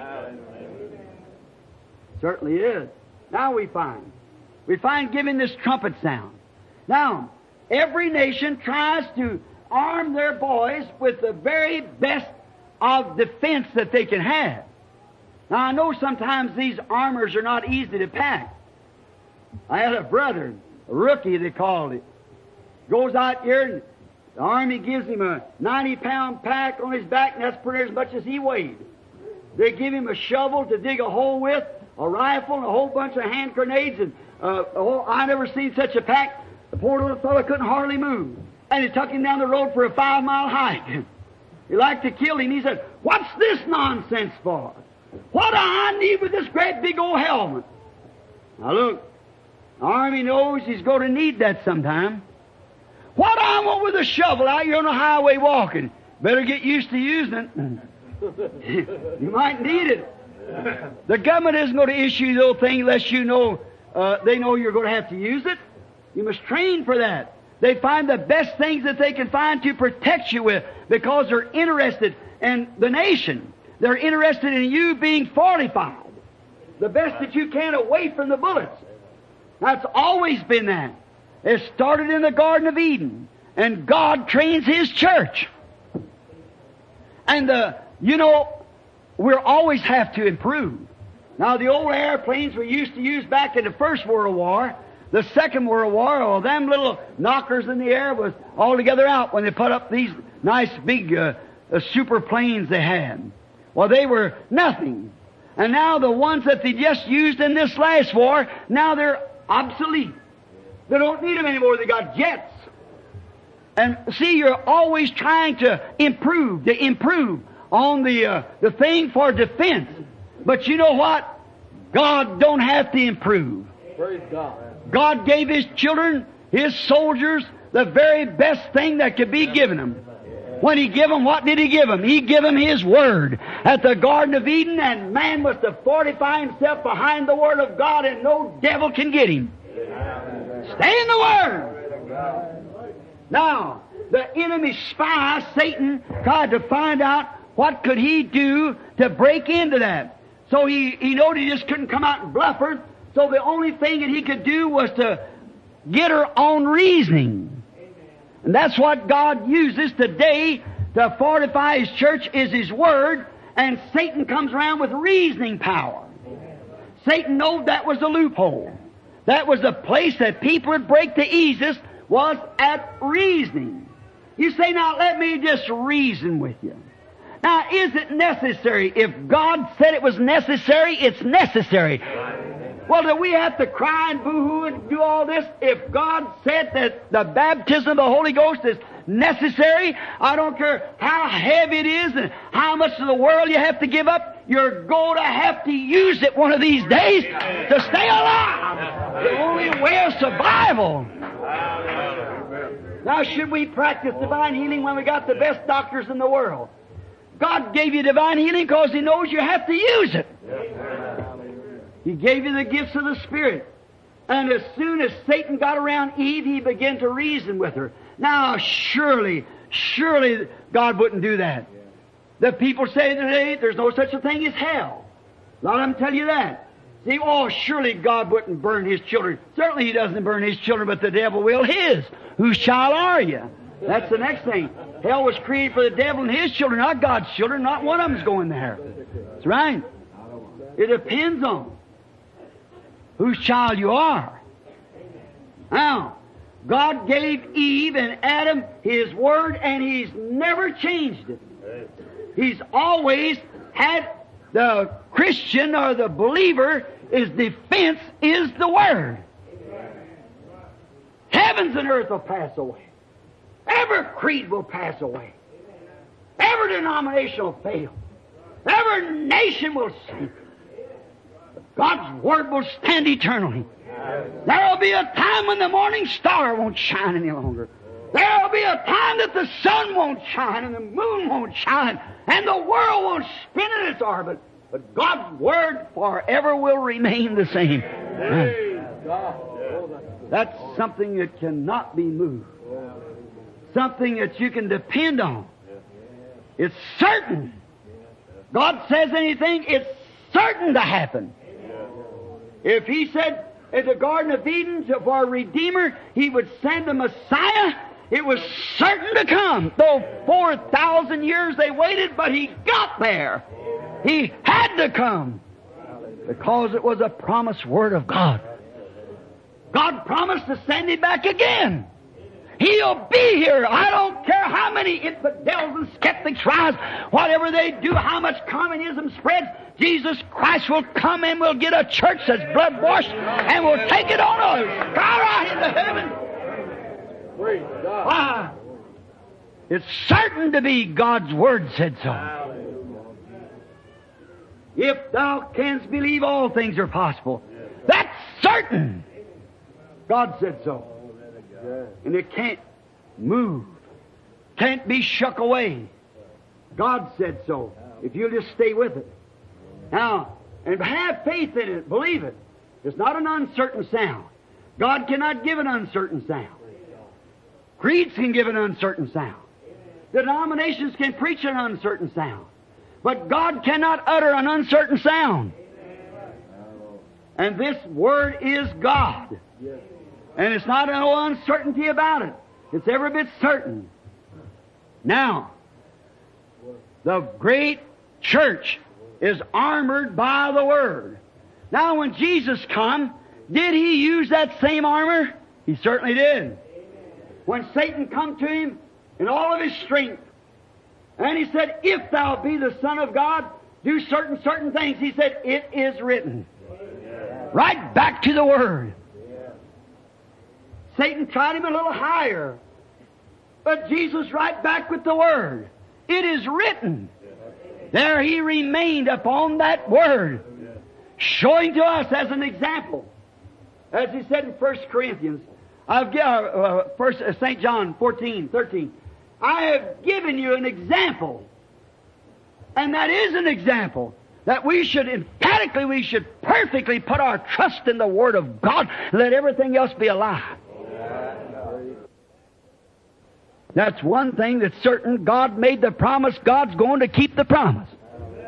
Certainly is. Now we find. We find giving this trumpet sound. Now, every nation tries to arm their boys with the very best of defense that they can have. Now, I know sometimes these armors are not easy to pack. I had a brother, a rookie they called it, goes out here and the Army gives him a ninety pound pack on his back, and that's pretty as much as he weighed. They give him a shovel to dig a hole with, a rifle, and a whole bunch of hand grenades, and uh, a whole, I never seen such a pack. The poor little fellow couldn't hardly move. And he took him down the road for a five mile hike. He liked to kill him. He said, "What's this nonsense for? What do I need with this great big old helmet?" Now look, the Army knows he's going to need that sometime. What do I want with a shovel out here on the highway walking? Better get used to using it. You might need it. The government isn't going to issue the old thing unless you know, uh, they know you're going to have to use it. You must train for that. They find the best things that they can find to protect you with because they're interested in the nation. They're interested in you being fortified. The best that you can away from the bullets. That's always been that. It started in the Garden of Eden. And God trains His church. And, uh, you know, we'll always have to improve. Now, the old airplanes we used to use back in the First World War, the Second World War, well, them little knockers in the air was altogether out when they put up these nice big uh, uh, super planes they had. Well, they were nothing. And now the ones that they just used in this last war, now they're obsolete. They don't need them anymore. They got jets. And see, you're always trying to improve, to improve on the uh, the thing for defense. But you know what? God don't have to improve.
Praise God.
God gave His children, His soldiers, the very best thing that could be given them. When He gave them, what did He give them? He gave them His Word at the Garden of Eden, and man was to fortify himself behind the Word of God, and no devil can get him. Stay in the Word. Now, the enemy spy, Satan, tried to find out what could he do to break into that. So he, he knew he just couldn't come out and bluff her. So the only thing that he could do was to get her on reasoning. And that's what God uses today to fortify His church, is His Word, and Satan comes around with reasoning power. Satan knew that was the loophole. That was the place that people would break the easiest, was at reasoning. You say, now let me just reason with you. Now, is it necessary? If God said it was necessary, it's necessary. Well, do we have to cry and boo-hoo and do all this? If God said that the baptism of the Holy Ghost is necessary, I don't care how heavy it is and how much of the world you have to give up, you're going to have to use it one of these days to stay alive. The only way of survival. Now, should we practice divine healing when we got the best doctors in the world? God gave you divine healing because He knows you have to use it. He gave you the gifts of the Spirit. And as soon as Satan got around Eve, he began to reason with her. Now, surely, surely God wouldn't do that. The people say today there's no such a thing as hell. A lot of them tell you that. See, oh, surely God wouldn't burn His children. Certainly He doesn't burn His children, but the devil will His. Whose child are you? That's the next thing. Hell was created for the devil and his children, not God's children. Not one of them's going there. That's right. It depends on whose child you are. Now, God gave Eve and Adam His Word, and He's never changed it. He's always had the Christian or the believer, his defense is the Word. Heavens and earth will pass away. Every creed will pass away. Every denomination will fail. Every nation will sink. God's Word will stand eternally. There will be a time when the morning star won't shine any longer. There will be a time that the sun won't shine and the moon won't shine and the world won't spin in its orbit. But God's Word forever will remain the same. That's something that cannot be moved. Something that you can depend on. It's certain. God says anything, it's certain to happen. If He said at the Garden of Eden for a Redeemer, He would send the Messiah, it was certain to come. Though four thousand years they waited, but He got there. He had to come because it was a promised Word of God. God promised to send Him back again. He'll be here. I don't care how many infidels and skeptics rise, whatever they do, how much communism spreads, Jesus Christ will come and we'll get a church that's blood washed and we'll take it on us. Far out into heaven. Why? It's certain to be God's Word said so. If thou canst believe, all things are possible. That's certain. God said so. And it can't move. Can't be shook away. God said so. If you'll just stay with it. Now, and have faith in it. Believe it. It's not an uncertain sound. God cannot give an uncertain sound. Creeds can give an uncertain sound. Denominations can preach an uncertain sound. But God cannot utter an uncertain sound. And this Word is God. And it's not no uncertainty about it. It's every bit certain. Now, the great church is armored by the Word. Now, when Jesus come, did He use that same armor? He certainly did. When Satan come to Him in all of his strength, and he said, if thou be the Son of God, do certain, certain things. He said, it is written. Right back to the Word. Satan tried him a little higher. But Jesus right back with the Word. It is written. There He remained upon that Word, showing to us as an example. As He said in First Corinthians, I've uh, uh, First uh, Saint John fourteen, thirteen. I have given you an example. And that is an example. That we should emphatically, we should perfectly put our trust in the Word of God. Let everything else be a lie. That's one thing that's certain. God made the promise. God's going to keep the promise.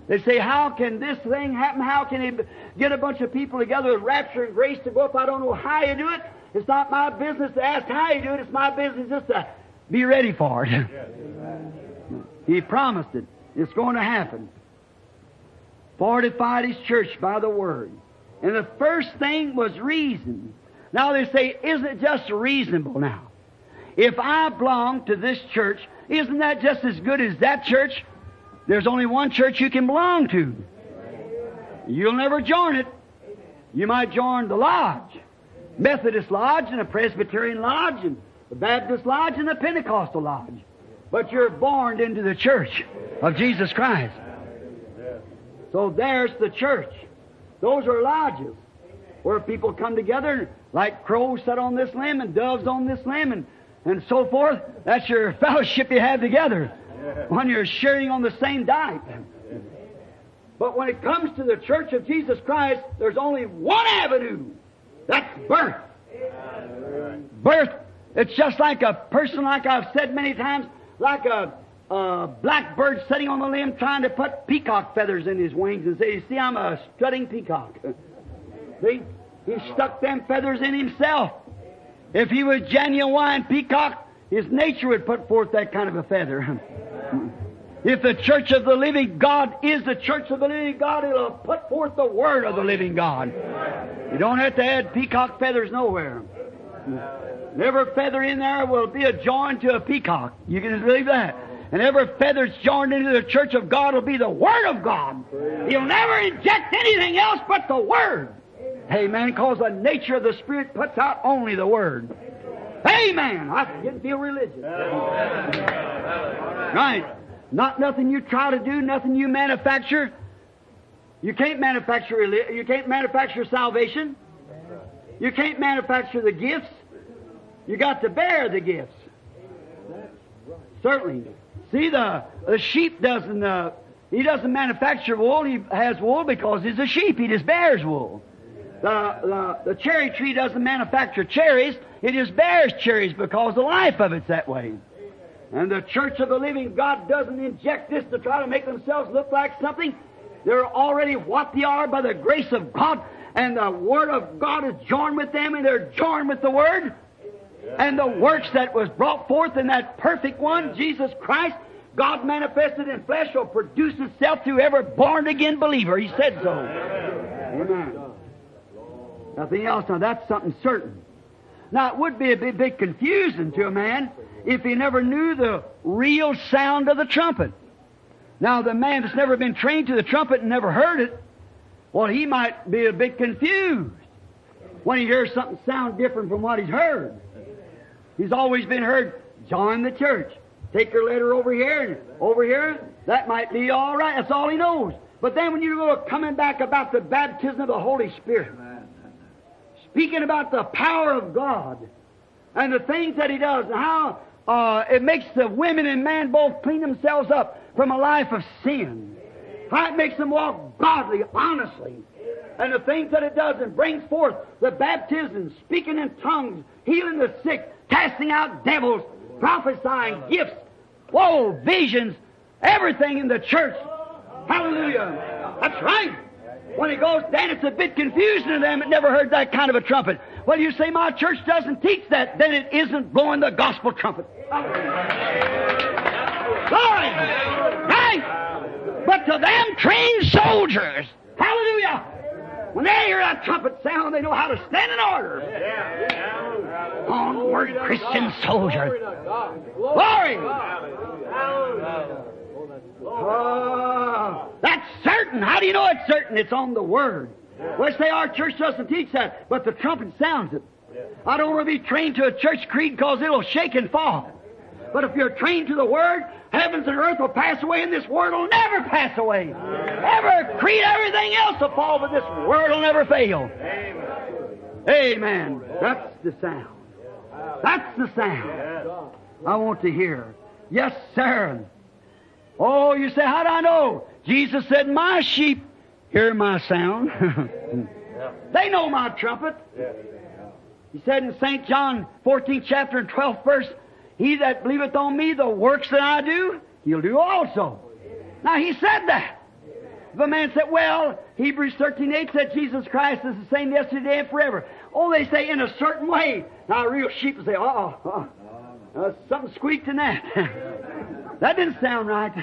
They say, how can this thing happen? How can he get a bunch of people together with rapture and grace to go up? I don't know how you do it. It's not my business to ask how you do it. It's my business just to be ready for it. He promised it. It's going to happen. Fortified His church by the Word. And the first thing was reason. Now they say, isn't it just reasonable now? If I belong to this church, isn't that just as good as that church? There's only one church you can belong to. You'll never join it. You might join the lodge. Methodist lodge and a Presbyterian lodge and the Baptist lodge and the Pentecostal lodge. But you're born into the church of Jesus Christ. So there's the church. Those are lodges where people come together like crows sit on this limb and doves on this limb and, and so forth. That's your fellowship you have together when you're sharing on the same diet. But when it comes to the church of Jesus Christ, there's only one avenue. That's birth. Birth. It's just like a person, like I've said many times, like a, a blackbird sitting on the limb trying to put peacock feathers in his wings and say, you see, I'm a strutting peacock. See? He stuck them feathers in himself. If he was genuine peacock, his nature would put forth that kind of a feather. If the church of the living God is the church of the living God, it'll put forth the word of the living God. You don't have to add peacock feathers nowhere. Every feather in there will be a join to a peacock. You can believe that. And every feather that's joined into the church of God will be the Word of God. He'll never inject anything else but the Word. Amen. Because the nature of the Spirit puts out only the Word. Amen. I didn't feel religious. Right. Not nothing you try to do, nothing you manufacture. You can't manufacture reli- you can't manufacture salvation. You can't manufacture the gifts. You got to bear the gifts. Certainly. See, the, the sheep doesn't, uh, he doesn't manufacture wool. He has wool because he's a sheep. He just bears wool. The, the, the cherry tree doesn't manufacture cherries. It just bears cherries because the life of it's that way. And the church of the living God doesn't inject this to try to make themselves look like something. They're already what they are by the grace of God. And the Word of God is joined with them, and they're joined with the Word. And the works that was brought forth in that perfect one, Jesus Christ, God manifested in flesh, will produce itself through every born-again believer. He said so. Amen. Nothing else. Now, that's something certain. Now, it would be a big, big confusion to a man if he never knew the real sound of the trumpet. Now, the man that's never been trained to the trumpet and never heard it, well, he might be a bit confused when he hears something sound different from what he's heard. He's always been heard, join the church. Take your letter over here and over here. That might be all right. That's all he knows. But then when you go coming back about the baptism of the Holy Spirit, speaking about the power of God and the things that He does and how uh, it makes the women and man both clean themselves up from a life of sin. How it makes them walk godly, honestly. And the things that it does and brings forth the baptism, speaking in tongues, healing the sick, casting out devils, prophesying, gifts, whoa, visions, everything in the church. Hallelujah. That's right. When it goes down, it's a bit confusing to them that never heard that kind of a trumpet. Well, you say, my church doesn't teach that, then it isn't blowing the gospel trumpet. Glory! Right? But to them trained soldiers, hallelujah, when they hear that trumpet sound, they know how to stand in order. Onward, Christian soldiers. Glory! Oh, that's certain. How do you know it's certain? It's on the Word. Well, say our church doesn't teach that, but the trumpet sounds it. I don't want to be trained to a church creed because it'll shake and fall. But if you're trained to the Word, heavens and earth will pass away, and this Word will never pass away. Every creed, everything else will fall, but this Word will never fail. Amen. That's the sound. That's the sound I want to hear. Yes, sir. Oh, you say, how do I know? Jesus said, my sheep hear my sound. They know my trumpet. He said in Saint John fourteenth chapter and twelfth verse, he that believeth on me, the works that I do, he'll do also. Now, he said that. If a man said, well, Hebrews thirteen eight said Jesus Christ is the same yesterday and forever. Oh, they say in a certain way. Now, a real sheep will say, uh-oh, uh-oh. Uh, something squeaked in that. That didn't sound right.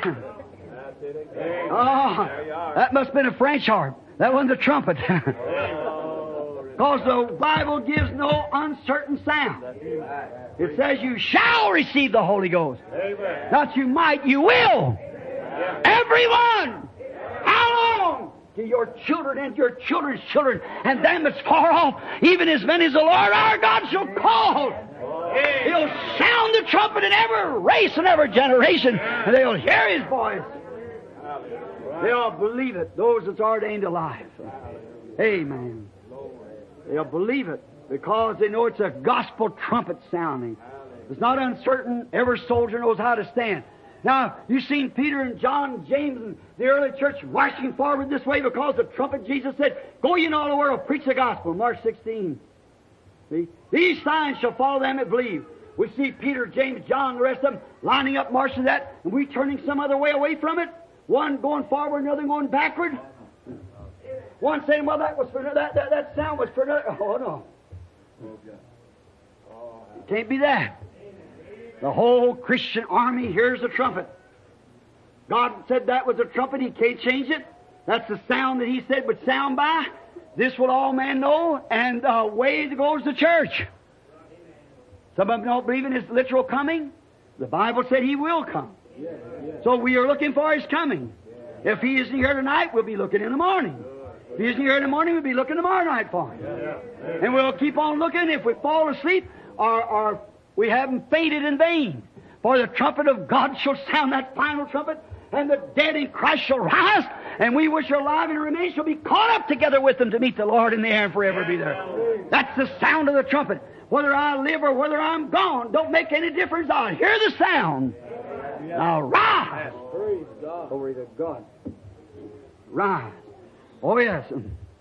Oh, that must have been a French harp. That wasn't the trumpet. Because the Bible gives no uncertain sound. It says you shall receive the Holy Ghost. Not you might, you will. Everyone. How long? To your children and your children's children, and them that's far off, even as many as the Lord our God shall call. He'll sound the trumpet in every race and every generation, and they'll hear His voice. They'll believe it, those that's ordained to life. Amen. They'll believe it because they know it's a gospel trumpet sounding. It's not uncertain. Every soldier knows how to stand. Now, you've seen Peter and John and James and the early church rushing forward this way because the trumpet, Jesus said, go ye in all the world, preach the gospel. Mark sixteen. See? These signs shall follow them that believe. We see Peter, James, John, the rest of them lining up, marching that, and we turning some other way away from it. One going forward, another going backward. One saying, well, that was for that, that, that sound was for another. Oh, no. It can't be that. The whole Christian army hears the trumpet. God said that was a trumpet. He can't change it. That's the sound that He said would sound by. This will all men know, and away goes the church. Some of them don't believe in His literal coming. The Bible said He will come. So we are looking for His coming. If He isn't here tonight, we'll be looking in the morning. If He isn't here in the morning, we'll be looking tomorrow night for Him. And we'll keep on looking. If we fall asleep, or, or we haven't fainted in vain. For the trumpet of God shall sound, that final trumpet, and the dead in Christ shall rise, and we which are alive and remain shall be caught up together with them to meet the Lord in the air and forever be there. That's the sound of the trumpet. Whether I live or whether I'm gone, don't make any difference. I'll hear the sound. Now rise. Glory to God. Rise. Oh, yes.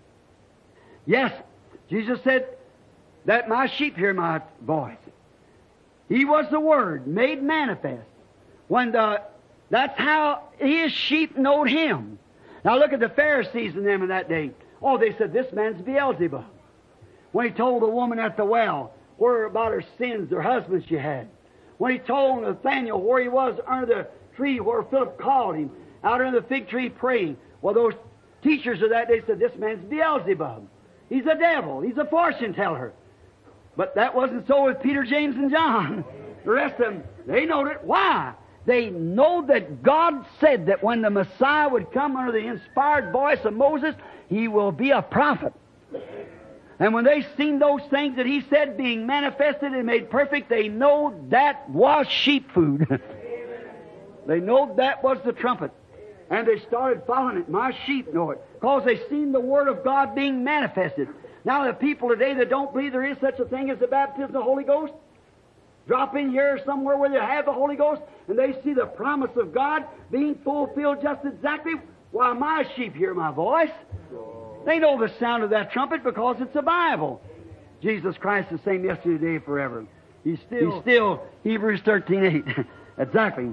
Yes, Jesus said that my sheep hear my voice. He was the Word made manifest. When the, that's how His sheep knowed Him. Now look at the Pharisees and them in that day. Oh, they said, this man's Beelzebub. When He told the woman at the well where about her sins, her husband she had. When He told Nathanael where he was under the tree where Philip called him, out under the fig tree praying. Well, those teachers of that day said, this man's Beelzebub. He's a devil. He's a fortune teller. But that wasn't so with Peter, James, and John. The rest of them, they knowed it. Why? They know that God said that when the Messiah would come under the inspired voice of Moses, He will be a prophet. And when they seen those things that He said being manifested and made perfect, they know that was sheep food. They know that was the trumpet. And they started following it. My sheep know it. Because they seen the Word of God being manifested. Now the people today that don't believe there is such a thing as the baptism of the Holy Ghost, drop in here somewhere where they have the Holy Ghost, and they see the promise of God being fulfilled just exactly. Why, my sheep hear my voice. They know the sound of that trumpet because it's the Bible. Jesus Christ the same yesterday, today, forever. He's still, He's still Hebrews thirteen eight. Exactly.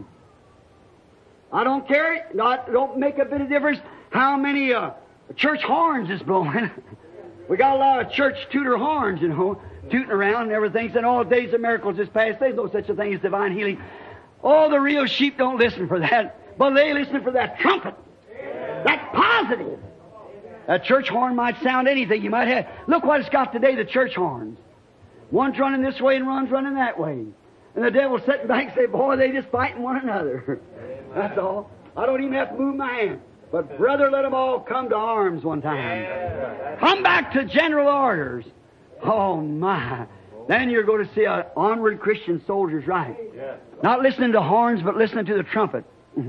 I don't care. Not, don't make a bit of difference how many uh, church horns is blowing. We got a lot of church tooter horns, you know, tooting around and everything. Saying all days of miracles is past. There's no such a thing as divine healing. All the real sheep don't listen for that, but they listen for that trumpet. That's positive. A church horn might sound anything you might have. Look what it's got today, the church horns. One's running this way and one's running that way. And the devil's sitting back and say, boy, they just fighting one another. That's all. I don't even have to move my hand. But, brother, let them all come to arms one time. Come back to general orders. Oh, my. Then you're going to see an onward Christian soldiers right. Not listening to horns, but listening to the trumpet.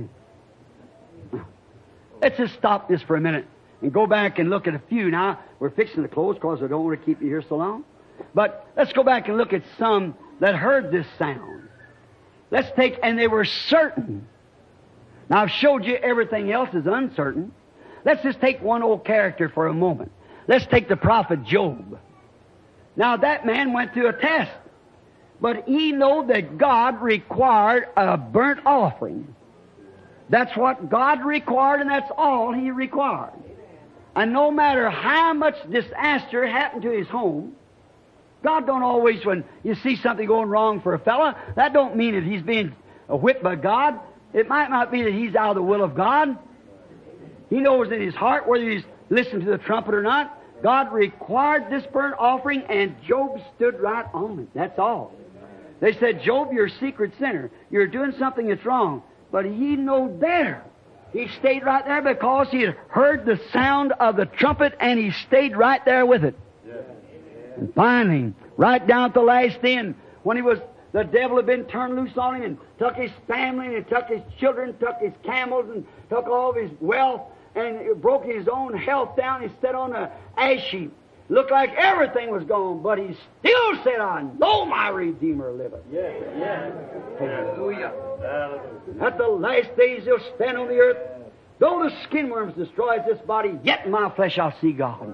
Let's just stop this for a minute and go back and look at a few. Now, we're fixing to close because I don't want to keep you here so long. But let's go back and look at some that heard this sound. Let's take, and they were certain. Now, I've showed you everything else is uncertain. Let's just take one old character for a moment. Let's take the prophet Job. Now, that man went through a test. But he knew that God required a burnt offering. That's what God required, and that's all He required. And no matter how much disaster happened to his home, God don't always, when you see something going wrong for a fella, that don't mean that he's being whipped by God. It might not be that he's out of the will of God. He knows in his heart whether he's listened to the trumpet or not. God required this burnt offering, and Job stood right on it. That's all. They said, Job, you're a secret sinner. You're doing something that's wrong. But he knowed better. He stayed right there because he had heard the sound of the trumpet, and he stayed right there with it. And finally, right down at the last end, when he was, the devil had been turned loose on him and took his family and took his children, took his camels and took all of his wealth and broke his own health down. He sat on a ash heap. Looked like everything was gone, but he still said, I know my Redeemer liveth.
Yeah, yeah.
Hallelujah. At the last days he'll stand on the earth. Though the skin worms destroys this body, yet in my flesh I'll see God.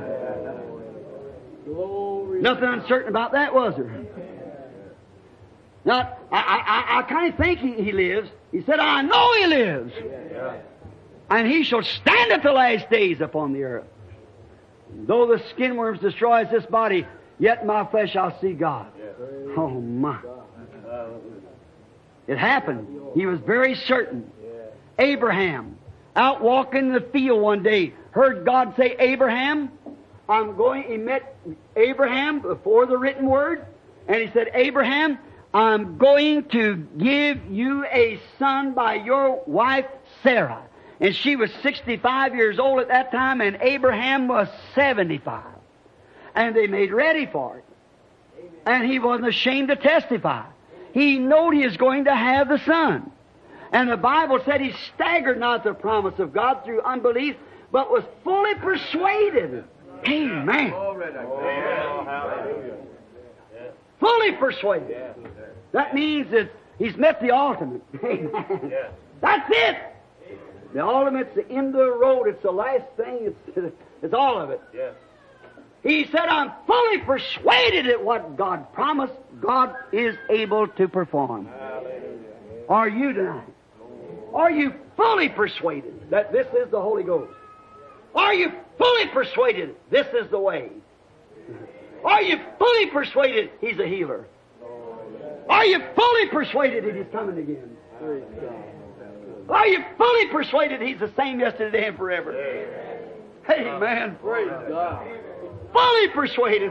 Glory.
Nothing uncertain about that, was there? Now, I, I, I kind of think he, he lives. He said, I know he lives. And he shall stand at the last days upon the earth. Though the skin worms destroys this body, yet in my flesh I'll see God. Oh, my. It happened. He was very certain. Abraham, out walking in the field one day, heard God say, Abraham, I'm going, he met Abraham before the written word, and he said, Abraham, I'm going to give you a son by your wife Sarah. And she was sixty-five years old at that time, and Abraham was seventy-five. And they made ready for it. And he wasn't ashamed to testify. He knew he was going to have the son. And the Bible said he staggered not at the promise of God through unbelief, but was fully persuaded. Amen. Fully persuaded. That means that he's met the ultimate. Amen. That's it. The ultimate's the end of the road. It's the last thing. It's, it's all of it. He said, I'm fully persuaded that what God promised, God is able to perform. Are you tonight? Are you fully persuaded that this is the Holy Ghost? Are you fully persuaded this is the way? Are you fully persuaded He's a healer? Are you fully persuaded that He's coming again? Are you fully persuaded He's the same yesterday and forever? Amen.
Praise God.
Fully persuaded.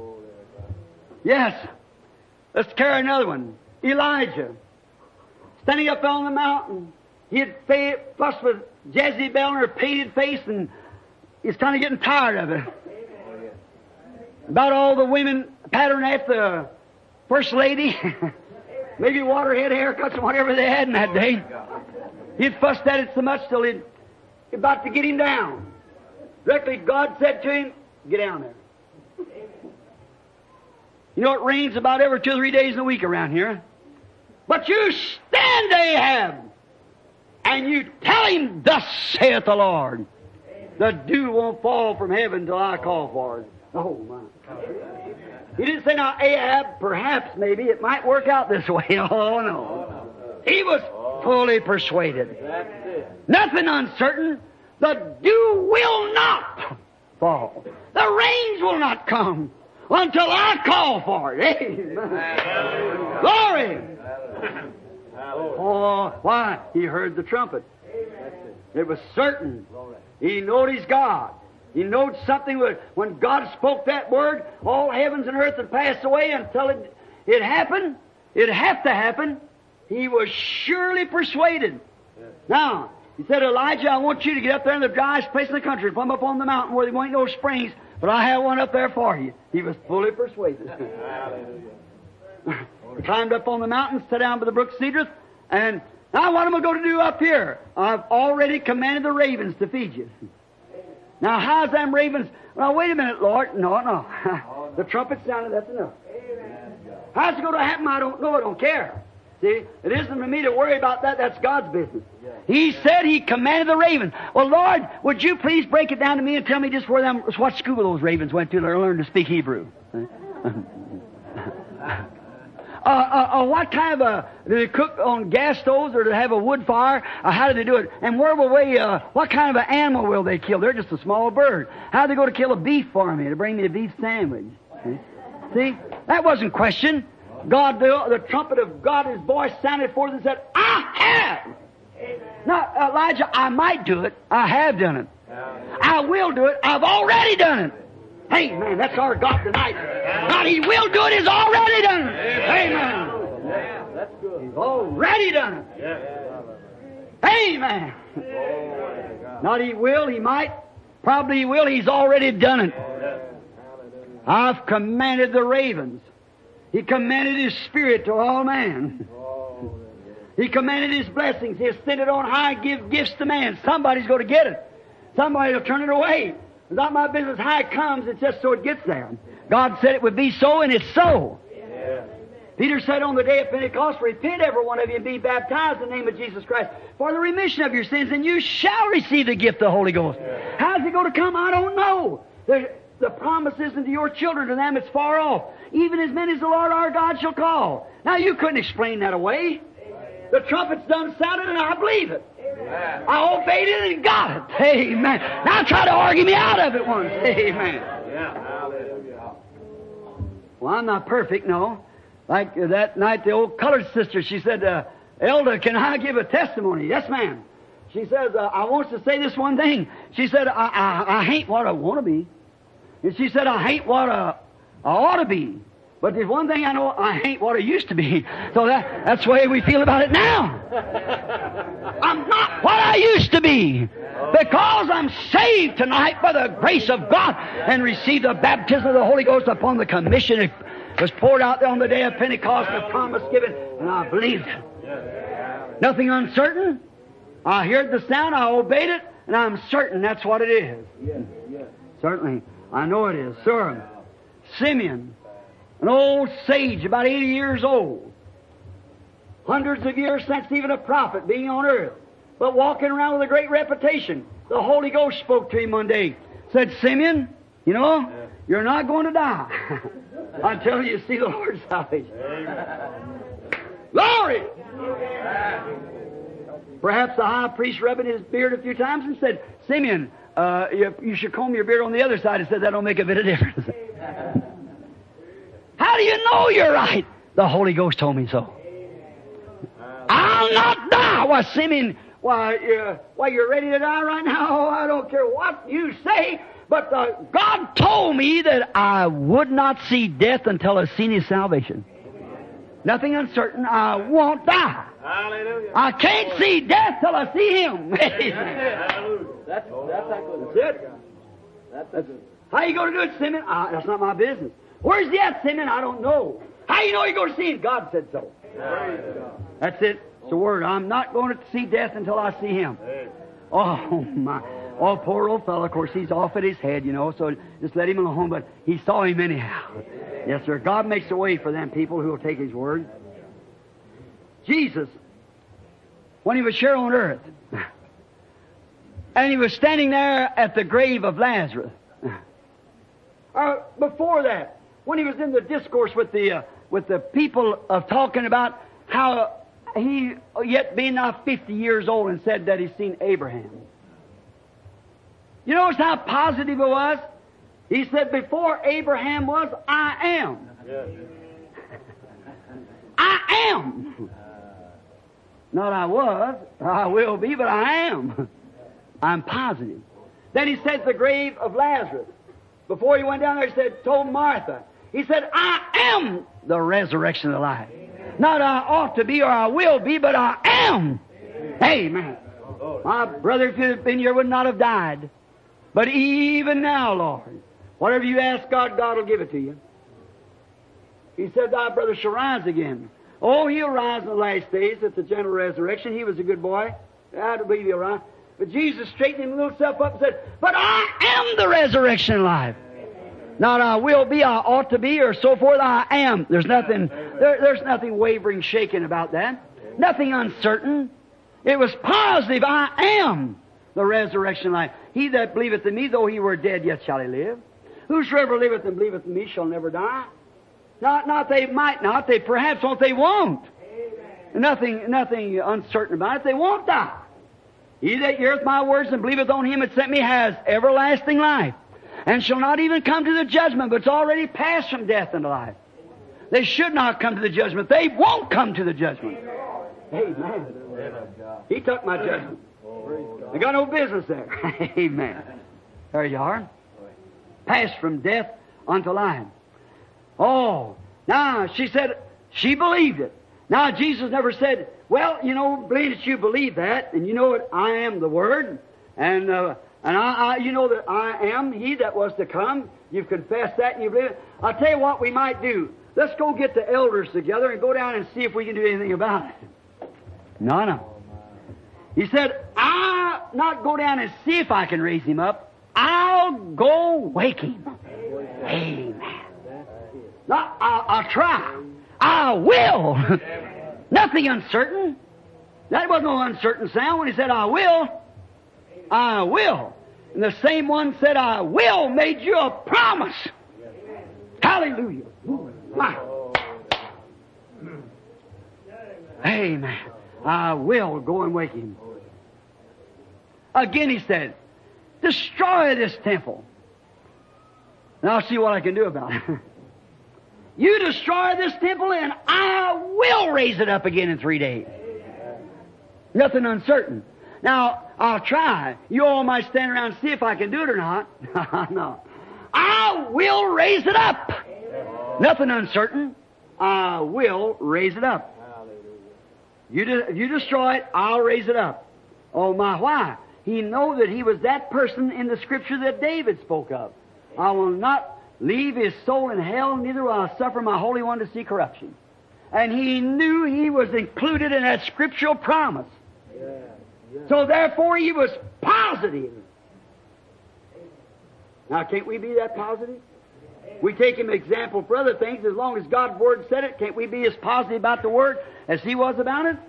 Yes. Let's carry another one. Elijah. Standing up on the mountain. He had fussed with Jezebel in her painted face, and he's kind of getting tired of it. About all the women pattern after the First Lady. Maybe waterhead haircuts and whatever they had in that day. He'd fussed at it so much till he'd about to get him down. Directly God said to him, get down there. You know, it rains about every two or three days in a week around here. But you stand, Ahab, and you tell him, thus saith the Lord. The dew won't fall from heaven till I call for it. Oh, my. He didn't say, now, Ahab, perhaps, maybe, it might work out this way. Oh, no. He was fully persuaded. Nothing uncertain. The dew will not fall. The rains will not come until I call for it. Amen. Glory. Oh, why? He heard the trumpet. It was certain. He knowed He's God. He knowed something would, when God spoke that word, all heavens and earth would pass away until it, it happened. It'd have to happen. He was surely persuaded. Now, he said, Elijah, I want you to get up there in the driest place in the country, plumb up on the mountain where there ain't no springs, but I have one up there for you. He was fully persuaded. He climbed up on the mountain, sat down by the brook Cedrus, and now what am I going to do up here? I've already commanded the ravens to feed you. Now, how's them ravens? Well, wait a minute, Lord. No, no. The trumpet sounded, that's enough. How's it going to happen? I don't know. I don't care. See, it isn't for me to worry about that. That's God's business. He said He commanded the ravens. Well, Lord, would you please break it down to me and tell me just where them, what school those ravens went to to learn to speak Hebrew? uh, uh, uh, what kind of a, do they cook on gas stoves or do they have a wood fire? Uh, how do they do it? And where will they, uh, what kind of an animal will they kill? They're just a small bird. How do they go to kill a beef for me, to bring me a beef sandwich? See? See? That wasn't questioned. God, the, the trumpet of God, His voice sounded forth and said, I have. Now, Elijah, I might do it. I have done it. I will do it. I've already done it. Hey, man, that's our God tonight. God, He will do it. He's already done it. Amen.
That's good.
He's already done it. Amen. Not He will, He might. Probably He will. He's already done it. I've commanded the ravens. He commanded His Spirit to all man. He commanded His blessings. He ascended on high, give gifts to man. Somebody's going to get it. Somebody will turn it away. It's not my business how it comes. It's just so it gets there. God said it would be so, and it's so. Yeah. Peter said on the day of Pentecost, repent every one of you and be baptized in the name of Jesus Christ for the remission of your sins, and you shall receive the gift of the Holy Ghost. Yeah. How's it going to come? I don't know. The, the promise isn't to your children. To them it's far off. Even as many as the Lord our God shall call. Now you couldn't explain that away. The trumpet's done sounded, and I believe it. Amen. I obeyed it and got it. Amen. Now try to argue me out of it once. Amen. Yeah. Well, I'm not perfect, no. Like uh, that night, the old colored sister, she said, uh, Elder, can I give a testimony? Yes, ma'am. She says, uh, I want to say this one thing. She said, I, I, I hate what I want to be. And she said, I hate what I, I ought to be. But there's one thing I know, I hate what I used to be. So that, that's the way we feel about it now. I'm not what I used to be. Because I'm saved tonight by the grace of God and received the baptism of the Holy Ghost upon the commission that was poured out there on the day of Pentecost, the promise given, and I believed it. Nothing uncertain. I heard the sound, I obeyed it, and I'm certain that's what it is. Certainly, I know it is. Sir, Simeon, an old sage, about eighty years old, hundreds of years since even a prophet being on earth, but walking around with a great reputation. The Holy Ghost spoke to him one day, said, Simeon, you know, you're not going to die until you see the Lord's salvation. Glory! Perhaps the high priest rubbing his beard a few times and said, Simeon, uh, you, you should comb your beard on the other side. He said, that don't make a bit of difference. How do you know you're right? The Holy Ghost told me so. I'll not die. Why, Simeon, why, uh, why, you're ready to die right now? Oh, I don't care what you say, but uh, God told me that I would not see death until I've seen His salvation. Nothing uncertain. I won't die. Hallelujah. I can't see death till I see Him. Hallelujah. That's, that's, that's it. That's, that's it. How you going to do it, Simeon? Uh, that's not my business. Where's he at, Simeon? I don't know. How you know you're going to see Him? God said so. That's it. It's the word. I'm not going to see death until I see Him. Oh, my. Oh, poor old fellow. Of course, he's off at his head, you know, so just let him alone. But he saw Him anyhow. Yes, sir. God makes a way for them people who will take His word. Jesus, when He was here on earth, and He was standing there at the grave of Lazarus, or before that, when He was in the discourse with the uh, with the people of talking about how He, yet being now fifty years old, and said that He's seen Abraham. You notice how positive it was? He said, before Abraham was, I am. I am. Not I was, or I will be, but I am. I'm positive. Then He said the grave of Lazarus. Before He went down there, He said, told Martha, He said, I am the resurrection of life. Not I ought to be or I will be, but I am. Amen. My brother, if you'd have been here, would not have died. But even now, Lord, whatever you ask God, God will give it to you. He said, thy brother shall rise again. Oh, he'll rise in the last days at the general resurrection. He was a good boy. I believe he'll rise. But Jesus straightened himself up and said, but I am the resurrection and life. Not I will be, I ought to be, or so forth, I am. There's nothing, there, there's nothing wavering, shaking about that. Nothing uncertain. It was positive, I am the resurrection and life. He that believeth in me, though he were dead, yet shall he live. Whosoever liveth and believeth in me shall never die. Not, not they might not, they perhaps won't, they won't. Nothing, nothing uncertain about it. They won't die. He that heareth my words and believeth on him that sent me has everlasting life, and shall not even come to the judgment, but it's already passed from death into life. They should not come to the judgment. They won't come to the judgment. Amen. He took my judgment. They got no business there. Amen. There you are. Passed from death unto life. Oh, now she said she believed it. Now Jesus never said, well, you know, believe that you believe that, and you know that I am the Word, and uh, and I, I, you know that I am He that was to come. You've confessed that and you believe it. I'll tell you what we might do. Let's go get the elders together and go down and see if we can do anything about it. No, no. He said, I'll not go down and see if I can raise him up. I'll go wake him. Amen. Not, I'll, I'll try. I will. Nothing uncertain. That was no uncertain sound when he said, I will. I will. And the same one said, I will, made you a promise. Hallelujah. My. Amen. I will go and wake him. Again he said, destroy this temple, and I'll see what I can do about it. You destroy this temple, and I will raise it up again in three days. Nothing uncertain. Now, I'll try. You all might stand around and see if I can do it or not. No. I will raise it up. Nothing uncertain. I will raise it up. You, de- you destroy it, I'll raise it up. Oh my, why? He know that he was that person in the Scripture that David spoke of. I will not leave his soul in hell, neither will I suffer my Holy One to see corruption. And he knew he was included in that scriptural promise. Yeah, yeah. So therefore he was positive. Now can't we be that positive? We take him example for other things. As long as God's Word said it, can't we be as positive about the Word as he was about it?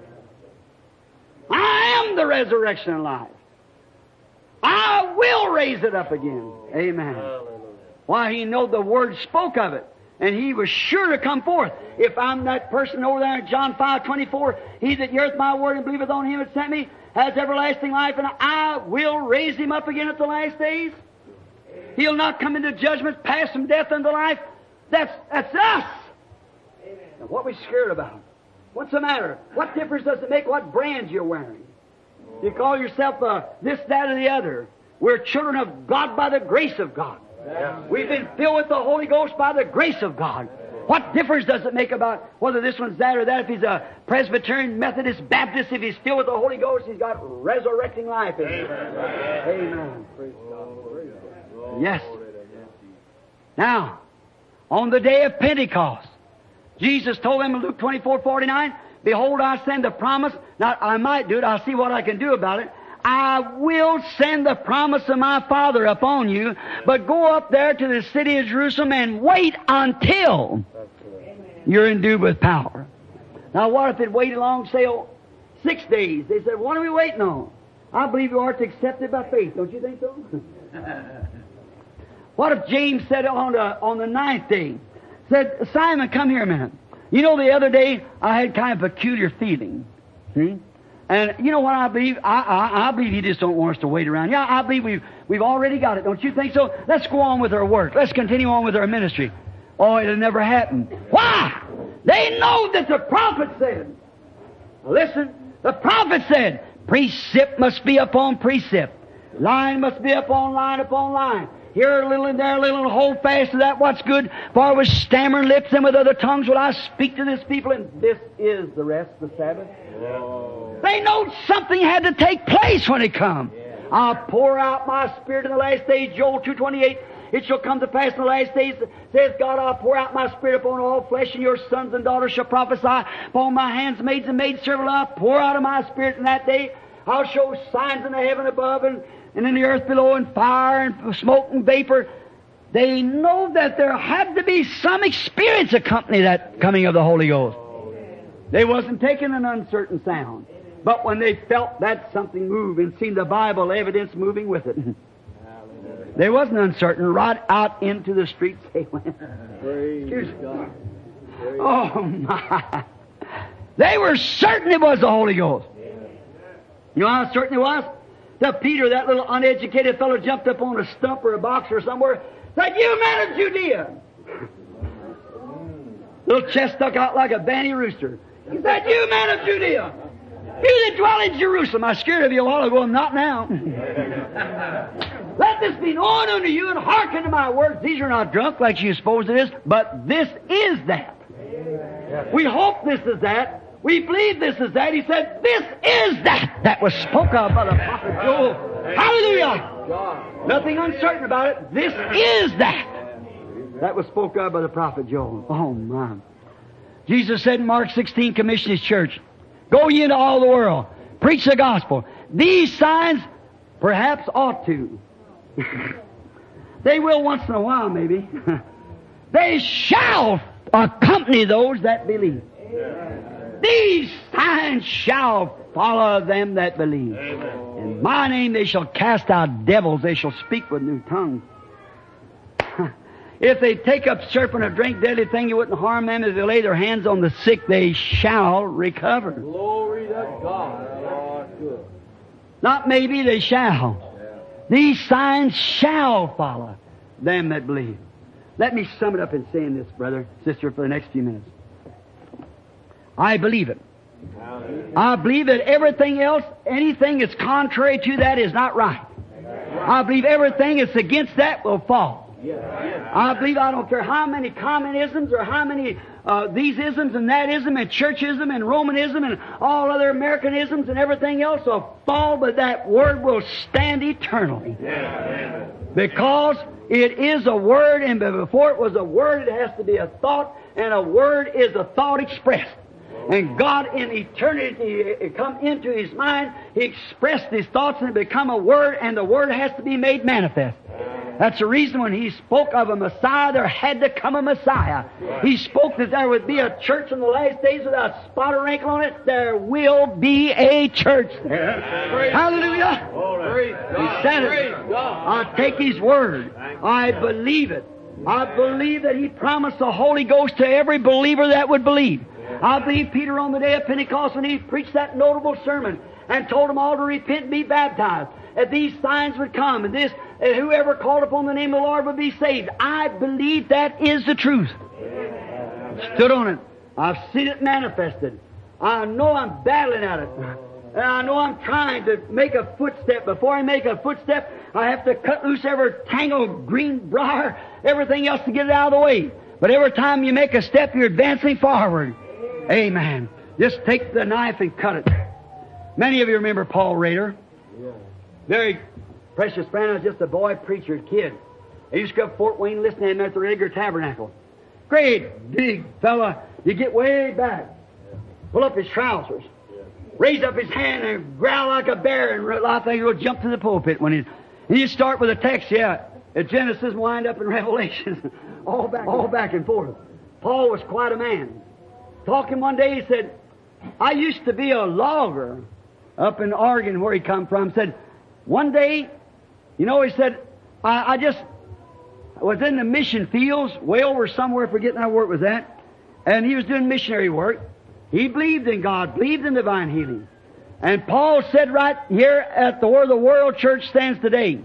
I am the resurrection and life. I will raise it up again. Amen. Why, he know the Word spoke of it, and he was sure to come forth. If I'm that person over there in John five twenty-four, he that heareth my word and believeth on him that sent me has everlasting life, and I will raise him up again at the last days. He'll not come into judgment, pass from death unto life. That's, that's us. Now, what are we scared about? What's the matter? What difference does it make what brand you're wearing? You call yourself uh, this, that, or the other. We're children of God by the grace of God. Yeah. We've been filled with the Holy Ghost by the grace of God. What difference does it make about whether this one's that or that? If he's a Presbyterian, Methodist, Baptist, if he's filled with the Holy Ghost, he's got resurrecting life in him. Amen. Amen. Yes. Now, on the day of Pentecost, Jesus told them in Luke twenty-four forty-nine, behold, I send the promise. Now, I might do it. I'll see what I can do about it. I will send the promise of my Father upon you, but go up there to the city of Jerusalem and wait until you're endued with power. Now, what if it waited long, say, oh, six days? They said, what are we waiting on? I believe you are to accept it by faith. Don't you think so? What if James said on the, on the ninth day, said, Simon, come here a minute. You know, the other day I had kind of a peculiar feeling. See? And you know what I believe? I, I, I believe He just don't want us to wait around. Yeah, I believe we've, we've already got it. Don't you think so? Let's go on with our work. Let's continue on with our ministry. Oh, it'll never happen. Why? They know that the prophet said. Listen, the prophet said, precept must be upon precept. Line must be upon line upon line. Here a little and there a little, and hold fast to that what's good. For with stammering lips and with other tongues will I speak to this people, and this is the rest, the Sabbath. Whoa. They know something had to take place when it come. Yeah. I'll pour out my Spirit in the last days, Joel two twenty-eight. It shall come to pass in the last days, says God, I'll pour out my Spirit upon all flesh, and your sons and daughters shall prophesy. Upon my handmaids and maidservants I'll pour out of my Spirit in that day. I'll show signs in the heaven above and, and in the earth below, and fire and smoke and vapor. They know that there had to be some experience accompany that coming of the Holy Ghost. They wasn't taking an uncertain sound. But when they felt that something move and seen the Bible evidence moving with it, They wasn't uncertain. Right out into the streets they went.
Praise God. Praise
Oh, my. They were certain it was the Holy Ghost. You know how certain it was? That Peter, that little uneducated fellow, jumped up on a stump or a box or somewhere, said, "You men of Judea!" Little chest stuck out like a banty rooster. He said, "You men of Judea! You that dwell in Jerusalem!" I was scared of you a while ago, I'm not now. "Let this be known unto you, and hearken to my words. These are not drunk like you suppose it is, but this is that." We hope this is that. We believe this is that. He said, "This is that that was spoken of by the prophet Joel." Hallelujah! Nothing uncertain about it. This is that that was spoken of by the prophet Joel. Oh, my. Jesus said in Mark sixteen, commissioned His church, "Go ye into all the world, preach the gospel." These signs perhaps ought to. They will once in a while, maybe. They shall accompany those that believe. These signs shall follow them that believe. In my name they shall cast out devils. They shall speak with new tongues. If they take up serpent or drink deadly thing, you wouldn't harm them. If they lay their hands on the sick, they shall recover.
Glory to God. Lord, good.
Not maybe, they shall. These signs shall follow them that believe. Let me sum it up in saying this, brother, sister, for the next few minutes. I believe it. I believe that everything else, anything that's contrary to that is not right. I believe everything that's against that will fall. I believe, I don't care how many communisms or how many uh, these isms and that ism and churchism and Romanism and all other Americanisms and everything else will fall, but that word will stand eternally. Because it is a word, and before it was a word, it has to be a thought, and a word is a thought expressed. And God in eternity, it come into His mind, He expressed His thoughts and it become a word, and the word has to be made manifest. That's the reason when He spoke of a Messiah, there had to come a Messiah. He spoke that there would be a church in the last days without a spot or wrinkle on it. There will be a church there. Hallelujah! He said it. I take His word. I believe it. I believe that He promised the Holy Ghost to every believer that would believe. I believe Peter on the day of Pentecost when he preached that notable sermon and told them all to repent and be baptized, that these signs would come and this, and whoever called upon the name of the Lord would be saved. I believe that is the truth. Stood on it. I've seen it manifested. I know I'm battling at it. And I know I'm trying to make a footstep. Before I make a footstep, I have to cut loose every tangled green briar, everything else to get it out of the way. But every time you make a step, you're advancing forward. Amen. Just take the knife and cut it. Many of you remember Paul Rader. Very precious friend. I was just a boy preacher, kid. I used to go up Fort Wayne listening to him at the Rager Tabernacle. Great big fella. You get way back. Pull up his trousers. Raise up his hand and growl like a bear, and I think he'll jump to the pulpit when he. And you start with a text, yeah, at Genesis, wind up in Revelation, all back, all back and forth. Paul was quite a man. Talking one day, he said, "I used to be a logger up in Oregon, where he come from." Said one day, you know, he said, I, I just was in the mission fields, way over somewhere, forgetting how where it was at, and he was doing missionary work. He believed in God, believed in divine healing. And Paul said right here at the where the world church stands today,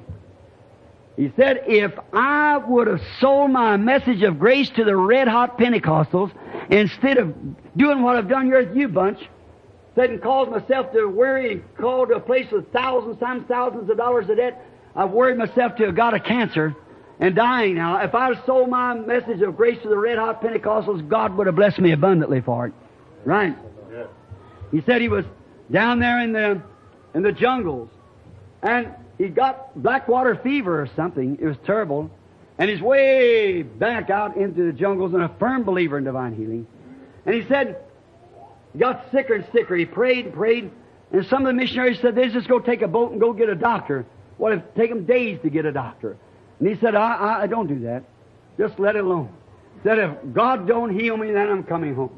he said, if I would have sold my message of grace to the red-hot Pentecostals instead of doing what I've done here with you bunch, said and caused myself to worry and called to a place with thousands, times thousands of dollars of debt, I've worried myself to have got a cancer and dying now. If I had sold my message of grace to the red-hot Pentecostals, God would have blessed me abundantly for it. Right. Yeah. He said he was down there in the in the jungles, and he got blackwater fever or something. It was terrible, and he's way back out into the jungles and a firm believer in divine healing. And he said he got sicker and sicker. He prayed and prayed, and some of the missionaries said they just go take a boat and go get a doctor. Well, it'd take them days to get a doctor. And he said, I, I, I don't do that. Just let it alone. He said, if God don't heal me, then I'm coming home.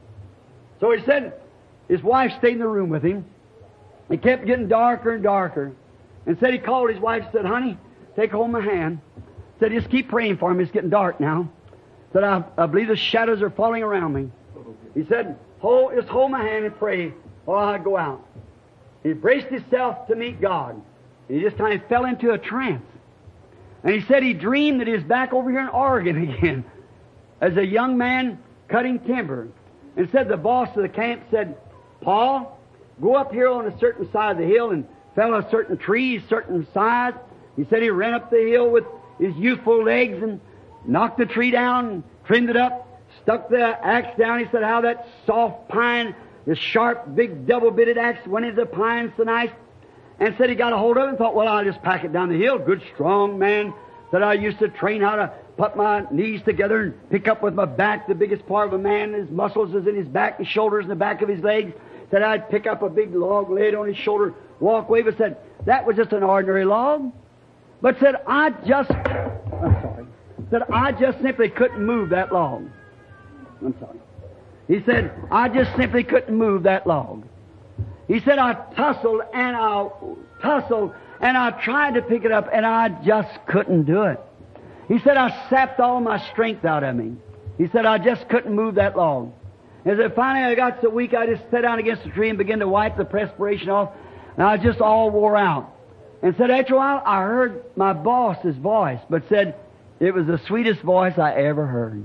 So he said, his wife stayed in the room with him. It kept getting darker and darker. And said he called his wife and said, honey, take hold of my hand. Said, just keep praying for me. It's getting dark now. Said, I, I believe the shadows are falling around me. He said, hold, just hold my hand and pray while I go out. He braced himself to meet God. And he just kind of fell into a trance. And he said he dreamed that he was back over here in Oregon again as a young man cutting timber. And said the boss of the camp said, Paul, go up here on a certain side of the hill and fell a certain tree, certain size. He said he ran up the hill with his youthful legs and knocked the tree down and trimmed it up, stuck the axe down. He said how that soft pine, the sharp, big, double-bitted axe went into the pine so nice. And said he got a hold of it and thought, well, I'll just pack it down the hill. Good, strong man. Said I used to train how to put my knees together and pick up with my back. The biggest part of a man, his muscles is in his back, his shoulders, and the back of his legs. Said I'd pick up a big log, lay it on his shoulder, walk away. But said that was just an ordinary log. But said I just, I'm sorry. Said I just simply couldn't move that log. I'm sorry. He said I just simply couldn't move that log. He said, I tussled and I tussled and I tried to pick it up and I just couldn't do it. He said, I sapped all my strength out of me. He said, I just couldn't move that log. And said, finally I got so weak I just sat down against the tree and began to wipe the perspiration off and I just all wore out. And said, after a while I heard my boss's voice, but said, it was the sweetest voice I ever heard.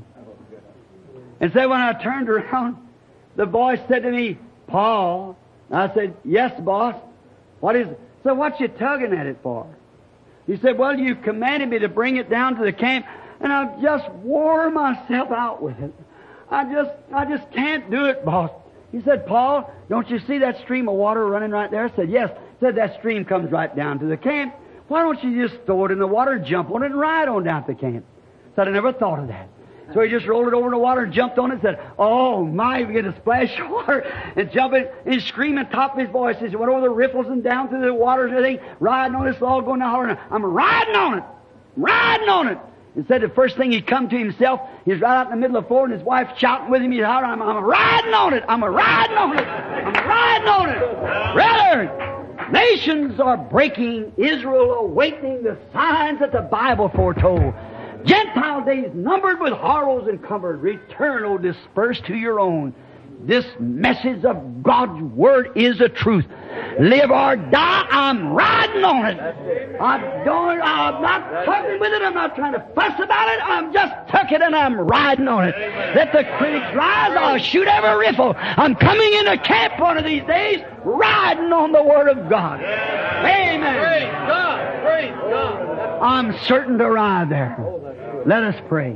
And said, when I turned around, the voice said to me, Paul. I said, yes, boss. What is it? So what you tugging at it for? He said, well, you commanded me to bring it down to the camp, and I've just wore myself out with it. I just, I just can't do it, boss. He said, Paul, don't you see that stream of water running right there? I said, yes. He said, that stream comes right down to the camp. Why don't you just throw it in the water, jump on it, and ride on down to the camp? Said, I never thought of that. So he just rolled it over in the water and jumped on it and said, oh, my, he began to splash water and jumping and screaming top of his voice. He went over the riffles and down through the waters and everything, riding on this log, going down hollering, I'm riding on it, riding on it. And said the first thing he come to himself, he was right out in the middle of the floor and his wife shouting with him, he's hollering, I'm, I'm riding on it, I'm a riding on it, I'm a riding on it. Rather, nations are breaking, Israel awakening the signs that the Bible foretold. Gentile days numbered with horrors encumbered, return, O dispersed to your own. This message of God's Word is the truth. Live or die, I'm riding on it. I don't, I'm not tugging with it, I'm not trying to fuss about it, I'm just tucking and I'm riding on it. Let the critics rise, I'll shoot every riffle. I'm coming into camp one of these days, riding on the Word of God. Amen.
Praise God. Praise God.
I'm certain to ride there. Let us pray.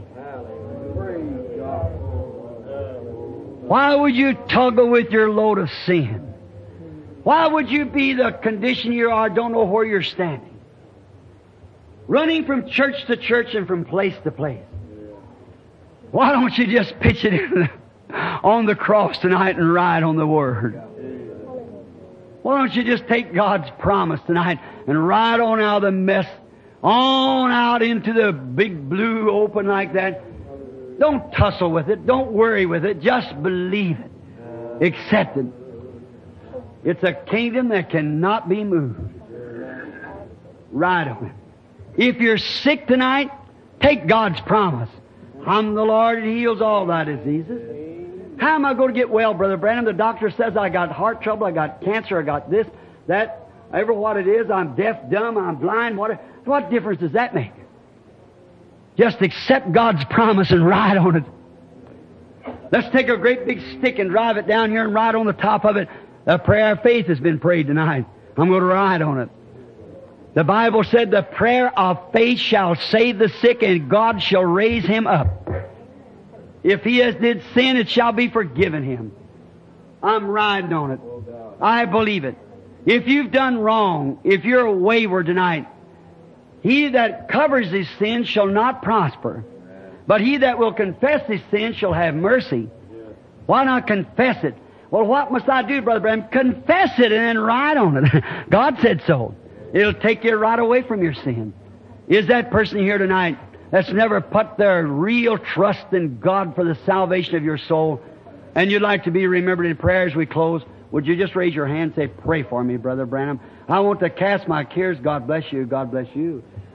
Why would you tuggle with your load of sin? Why would you be the condition you are, don't know where you're standing? Running from church to church and from place to place. Why don't you just pitch it in on the cross tonight and ride on the Word? Why don't you just take God's promise tonight and ride on out of the mess, on out into the big blue open like that? Don't tussle with it. Don't worry with it. Just believe it. Accept it. It's a kingdom that cannot be moved. Ride on it. If you're sick tonight, take God's promise. I'm the Lord that heals all thy diseases. How am I going to get well, Brother Branham? The doctor says I got heart trouble, I got cancer, I got this, that, ever what it is. I'm deaf, dumb, I'm blind. What, what difference does that make? Just accept God's promise and ride on it. Let's take a great big stick and drive it down here and ride on the top of it. The prayer of faith has been prayed tonight. I'm going to ride on it. The Bible said the prayer of faith shall save the sick and God shall raise him up. If he has did sin, it shall be forgiven him. I'm riding on it. I believe it. If you've done wrong, if you're wayward tonight, he that covers his sin shall not prosper. But he that will confess his sin shall have mercy. Why not confess it? Well, what must I do, Brother Branham? Confess it and then ride on it. God said so. It'll take you right away from your sin. Is that person here tonight that's never put their real trust in God for the salvation of your soul, and you'd like to be remembered in prayer as we close? Would you just raise your hand and say, pray for me, Brother Branham? I want to cast my cares. God bless you. God bless you.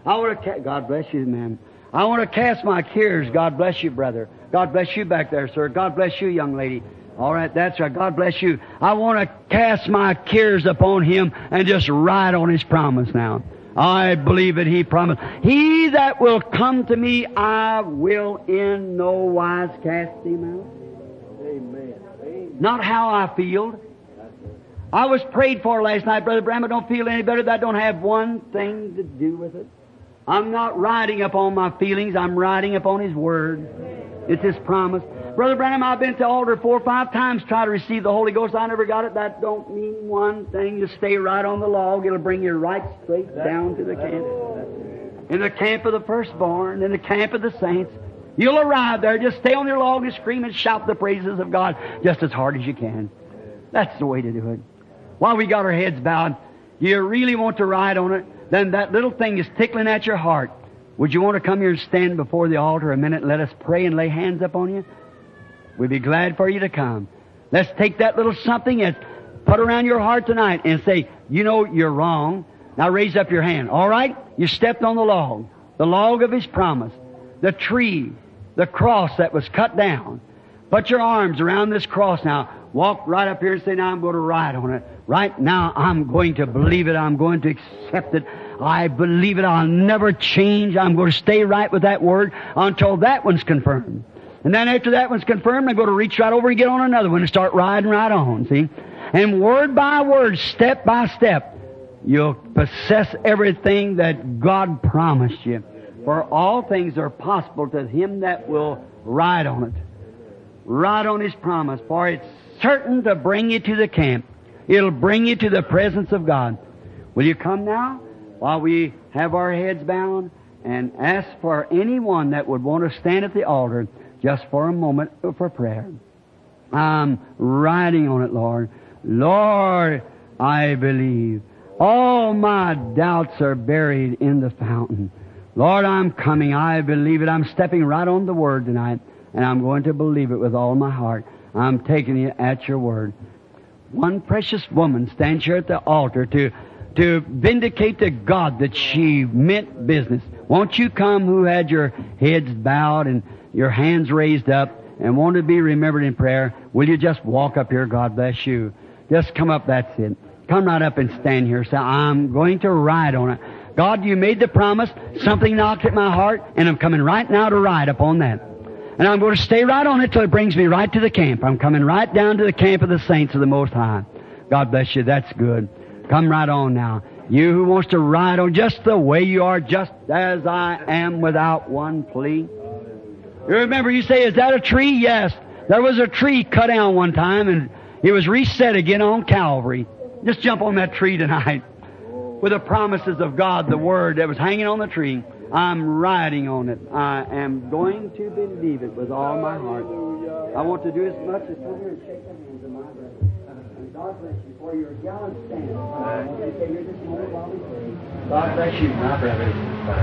I want to, ca- God bless you, man. I want to cast my cares. God bless you, brother. God bless you back there, sir. God bless you, young lady. All right, that's right. God bless you. I want to cast my cares upon Him and just ride on His promise now. I believe that He promised. He that will come to me, I will in no wise cast him out.
Amen. Amen.
Not how I feel. I was prayed for last night, Brother Bram. I don't feel any better. That don't have one thing to do with it. I'm not riding upon my feelings. I'm riding upon His Word. It's His promise. Brother Branham, I've been to altar four or five times trying to receive the Holy Ghost. I never got it. That don't mean one thing. Just stay right on the log. It'll bring you right straight down to the camp. In the camp of the firstborn, in the camp of the saints. You'll arrive there. Just stay on your log and scream and shout the praises of God just as hard as you can. That's the way to do it. While we got our heads bowed, you really want to ride on it, then that little thing is tickling at your heart. Would you want to come here and stand before the altar a minute and let us pray and lay hands upon you? We'd be glad for you to come. Let's take that little something and put around your heart tonight and say, you know you're wrong. Now raise up your hand. All right? You stepped on the log. The log of His promise. The tree. The cross that was cut down. Put your arms around this cross now. Walk right up here and say, now I'm going to ride on it. Right now I'm going to believe it. I'm going to accept it. I believe it. I'll never change. I'm going to stay right with that Word until that one's confirmed. And then after that one's confirmed, I'm going to reach right over and get on another one and start riding right on, see? And word by word, step by step, you'll possess everything that God promised you. For all things are possible to him that will ride on it. Ride on His promise, for it's certain to bring you to the camp. It'll bring you to the presence of God. Will you come now while we have our heads bowed and ask for anyone that would want to stand at the altar just for a moment for prayer. I'm riding on it, Lord. Lord, I believe. All my doubts are buried in the fountain. Lord, I'm coming. I believe it. I'm stepping right on the Word tonight, and I'm going to believe it with all my heart. I'm taking it at your word. One precious woman stands here at the altar to, to vindicate to God that she meant business. Won't you come who had your heads bowed and your hands raised up and want to be remembered in prayer? Will you just walk up here? God bless you. Just come up, that's it. Come right up and stand here. Say, I'm going to ride on it. God, you made the promise. Something knocked at my heart, and I'm coming right now to ride upon that. And I'm going to stay right on it till it brings me right to the camp. I'm coming right down to the camp of the saints of the Most High. God bless you. That's good. Come right on now. You who wants to ride on just the way you are, just as I am, without one plea. You remember, you say, is that a tree? Yes. There was a tree cut down one time, and it was reset again on Calvary. Just jump on that tree tonight with the promises of God, the Word that was hanging on the tree. I'm riding on it. I am going to believe it with all my heart. I want to do as much as come here and shake the hands of my brother. And God bless you for your gallant stand. I want to stay here this moment while we pray. God bless you, my brother.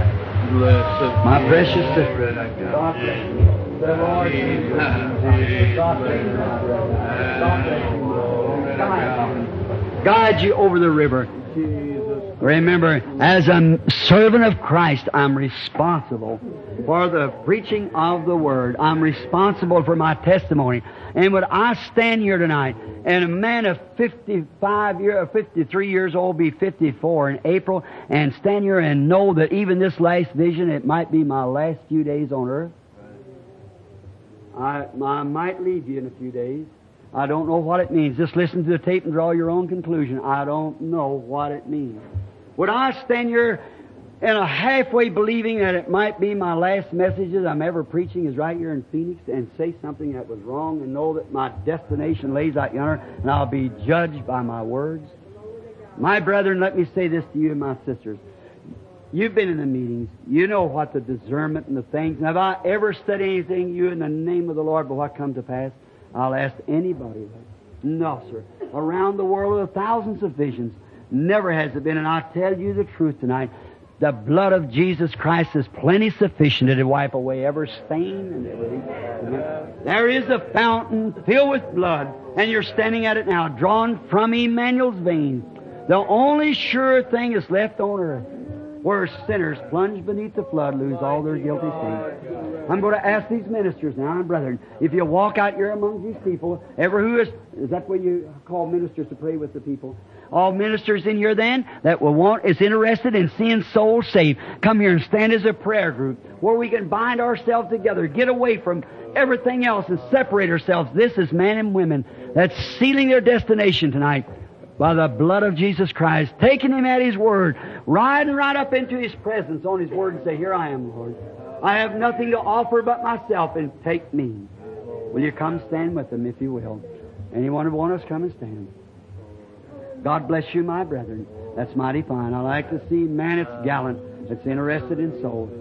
Blessed
My precious sister. God bless you. The Lord Jesus. God bless you, my brother. God bless you. Guide, guide you over the river. Remember, as a servant of Christ, I'm responsible for the preaching of the Word. I'm responsible for my testimony. And when I stand here tonight, and a man of fifty-five years, or fifty-three years old, be fifty-four in April, and stand here and know that even this last vision, it might be my last few days on earth. I, I might leave you in a few days. I don't know what it means. Just listen to the tape and draw your own conclusion. I don't know what it means. Would I stand here in a halfway believing that it might be my last message that I'm ever preaching is right here in Phoenix and say something that was wrong and know that my destination lays out yonder and I'll be judged by my words? My brethren, let me say this to you and my sisters. You've been in the meetings. You know what the discernment and the things. And have I ever said anything to you in the name of the Lord but what come to pass? I'll ask anybody that. No, sir. Around the world there are thousands of visions. Never has it been, and I tell you the truth tonight, the blood of Jesus Christ is plenty sufficient to wipe away every stain and everything. There is a fountain filled with blood, and you're standing at it now, drawn from Emmanuel's veins. The only sure thing is left on earth. where sinners plunge beneath the flood lose all their guilty sins. I'm going to ask these ministers now, and brethren, if you walk out here among these people, ever who is, is that what you call ministers to pray with the people? All ministers in here then that will want, is interested in seeing souls saved, come here and stand as a prayer group where we can bind ourselves together, get away from everything else and separate ourselves. This is men and women that's sealing their destination tonight by the blood of Jesus Christ, taking Him at His word, riding right up into His presence on His word and say, here I am, Lord. I have nothing to offer but myself, and take me. Will you come stand with them, if you will? Anyone who wants us, come and stand. God bless you, my brethren. That's mighty fine. I like to see man that's gallant, that's interested in souls.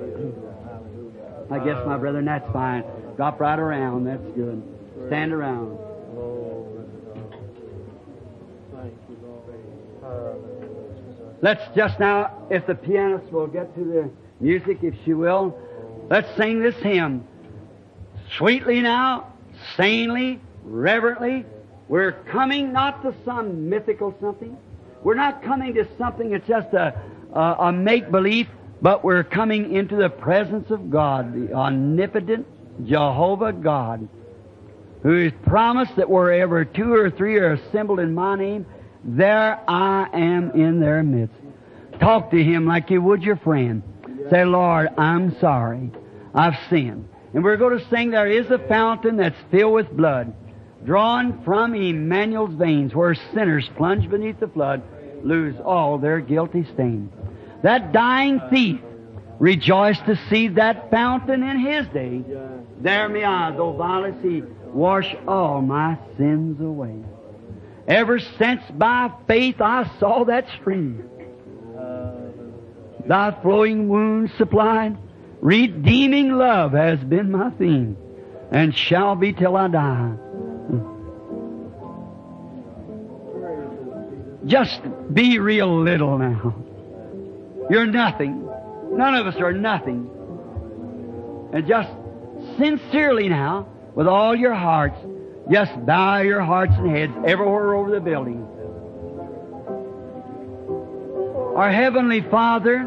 I guess, my brethren, that's fine. Drop right around. That's good. Stand around. Let's just now, if the pianist will get to the music, if she will, let's sing this hymn. Sweetly now, sanely, reverently, we're coming not to some mythical something. We're not coming to something that's just a, a, a make-believe, but we're coming into the presence of God, the omnipotent Jehovah God, who has promised that wherever two or three are assembled in my name, there I am in their midst. Talk to Him like you would your friend. Say, Lord, I'm sorry. I've sinned. And we're going to sing, there is a fountain that's filled with blood, drawn from Emmanuel's veins, where sinners plunge beneath the flood, lose all their guilty stain. That dying thief rejoiced to see that fountain in his day. There may I, though vile as he, wash all my sins away. Ever since by faith I saw that stream, Thy flowing wounds supplied, redeeming love has been my theme, and shall be till I die. Just be real little now. You're nothing. None of us are nothing. And just sincerely now, with all your hearts, just bow your hearts and heads everywhere over the building. Our Heavenly Father,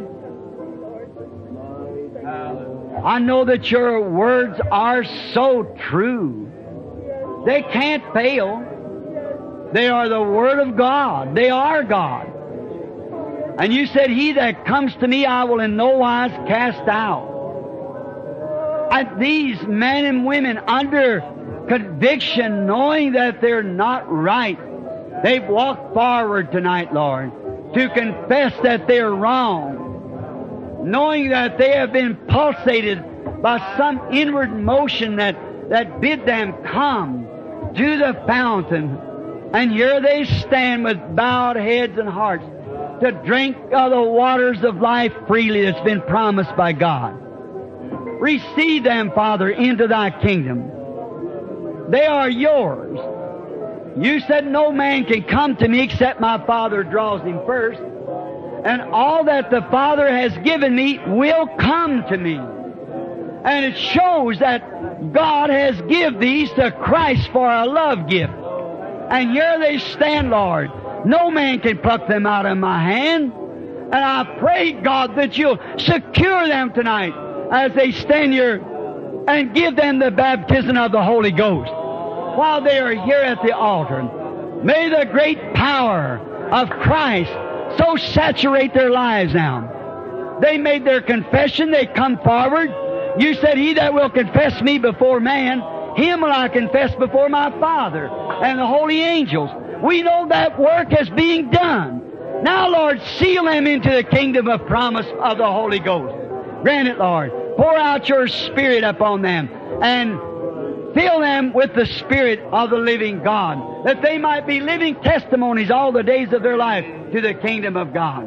I know that your words are so true. They can't fail. They are the Word of God. They are God. And you said, He that comes to me I will in no wise cast out. And these men and women under conviction, knowing that they're not right, they've walked forward tonight, Lord, to confess that they're wrong, knowing that they have been pulsated by some inward motion that, that bid them come to the fountain. And here they stand with bowed heads and hearts to drink of the waters of life freely that's been promised by God. Receive them, Father, into Thy kingdom. They are yours. You said no man can come to me except my Father draws him first. And all that the Father has given me will come to me. And it shows that God has given these to Christ for a love gift. And here they stand, Lord. No man can pluck them out of my hand. And I pray, God, that you'll secure them tonight as they stand here and give them the baptism of the Holy Ghost while they are here at the altar. May the great power of Christ so saturate their lives now. They made their confession. They come forward. You said, He that will confess me before man, him will I confess before my Father and the holy angels. We know that work is being done. Now, Lord, seal them into the kingdom of promise of the Holy Ghost. Grant it, Lord. Pour out your Spirit upon them and fill them with the Spirit of the living God, that they might be living testimonies all the days of their life to the kingdom of God.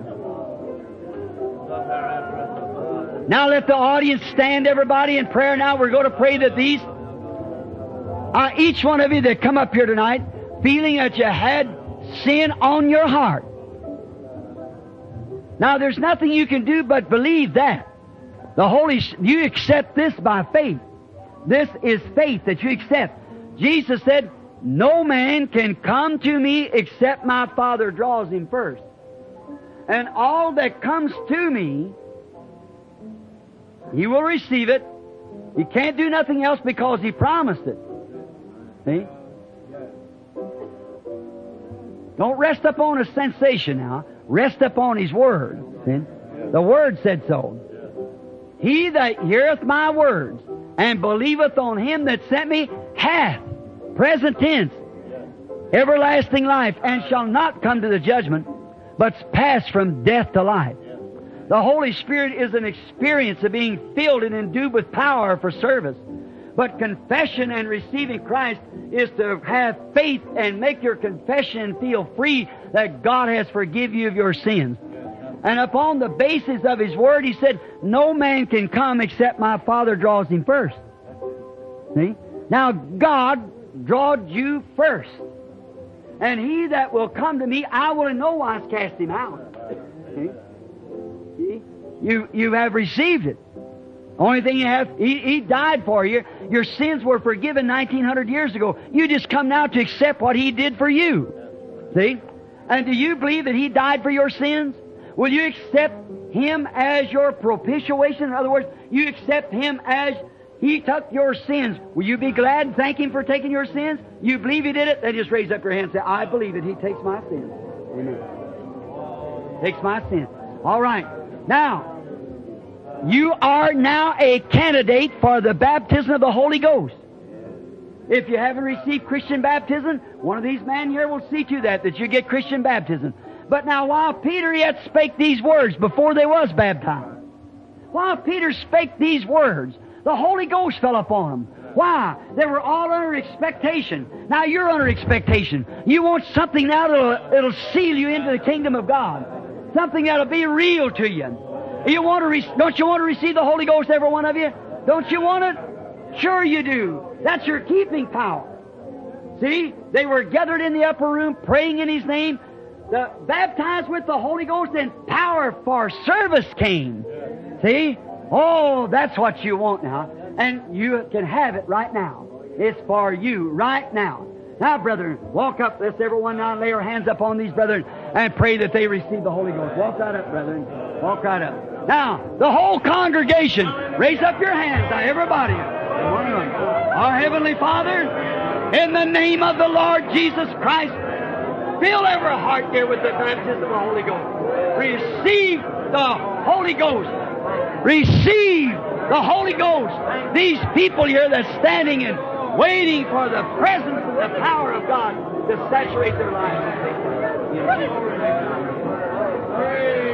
Now let the audience stand, everybody, in prayer. Now we're going to pray that these, uh, each one of you that come up here tonight, feeling that you had sin on your heart. Now there's nothing you can do but believe that. The Holy, you accept this by faith. This is faith that you accept. Jesus said, no man can come to me except my Father draws him first. And all that comes to me, He will receive it. He can't do nothing else because He promised it. See? Don't rest upon a sensation now. Rest upon His Word. See? The Word said so. He that heareth my words and believeth on Him that sent me hath, present tense, everlasting life, and shall not come to the judgment, but pass from death to life. The Holy Spirit is an experience of being filled and endued with power for service. But confession and receiving Christ is to have faith and make your confession and feel free that God has forgiven you of your sins. And upon the basis of His Word, He said, no man can come except my Father draws him first. See? Now, God drawed you first. And he that will come to me, I will in no wise cast him out. See? See? You, you have received it. Only thing you have, he, he died for you. Your sins were forgiven nineteen hundred years ago. You just come now to accept what He did for you. See? And do you believe that He died for your sins? Will you accept Him as your propitiation? In other words, you accept Him as He took your sins. Will you be glad and thank Him for taking your sins? You believe He did it? Then just raise up your hand and say, I believe that He takes my sins. Amen. Takes my sins. All right. Now, you are now a candidate for the baptism of the Holy Ghost. If you haven't received Christian baptism, one of these men here will see to that, that you get Christian baptism. But now while Peter yet spake these words before they was baptized, while Peter spake these words, the Holy Ghost fell upon them. Why? They were all under expectation. Now you're under expectation. You want something now that'll it'll seal you into the kingdom of God. Something that'll be real to you. You want to re- don't you want to receive the Holy Ghost, every one of you? Don't you want it? Sure you do. That's your keeping power. See? They were gathered in the upper room, praying in His name. The baptized with the Holy Ghost, and power for service came. See? Oh, that's what you want now. And you can have it right now. It's for you right now. Now, brethren, walk up. Let's everyone now lay our hands up on these brethren and pray that they receive the Holy Ghost. Walk right up, brethren. Walk right up. Now, the whole congregation, raise up your hands. Now, everybody. Our Heavenly Father, in the name of the Lord Jesus Christ, fill every heart here with the baptism of the Holy Ghost. Receive the Holy Ghost. Receive the Holy Ghost. These people here that's standing and waiting for the presence and the power of God to saturate their lives.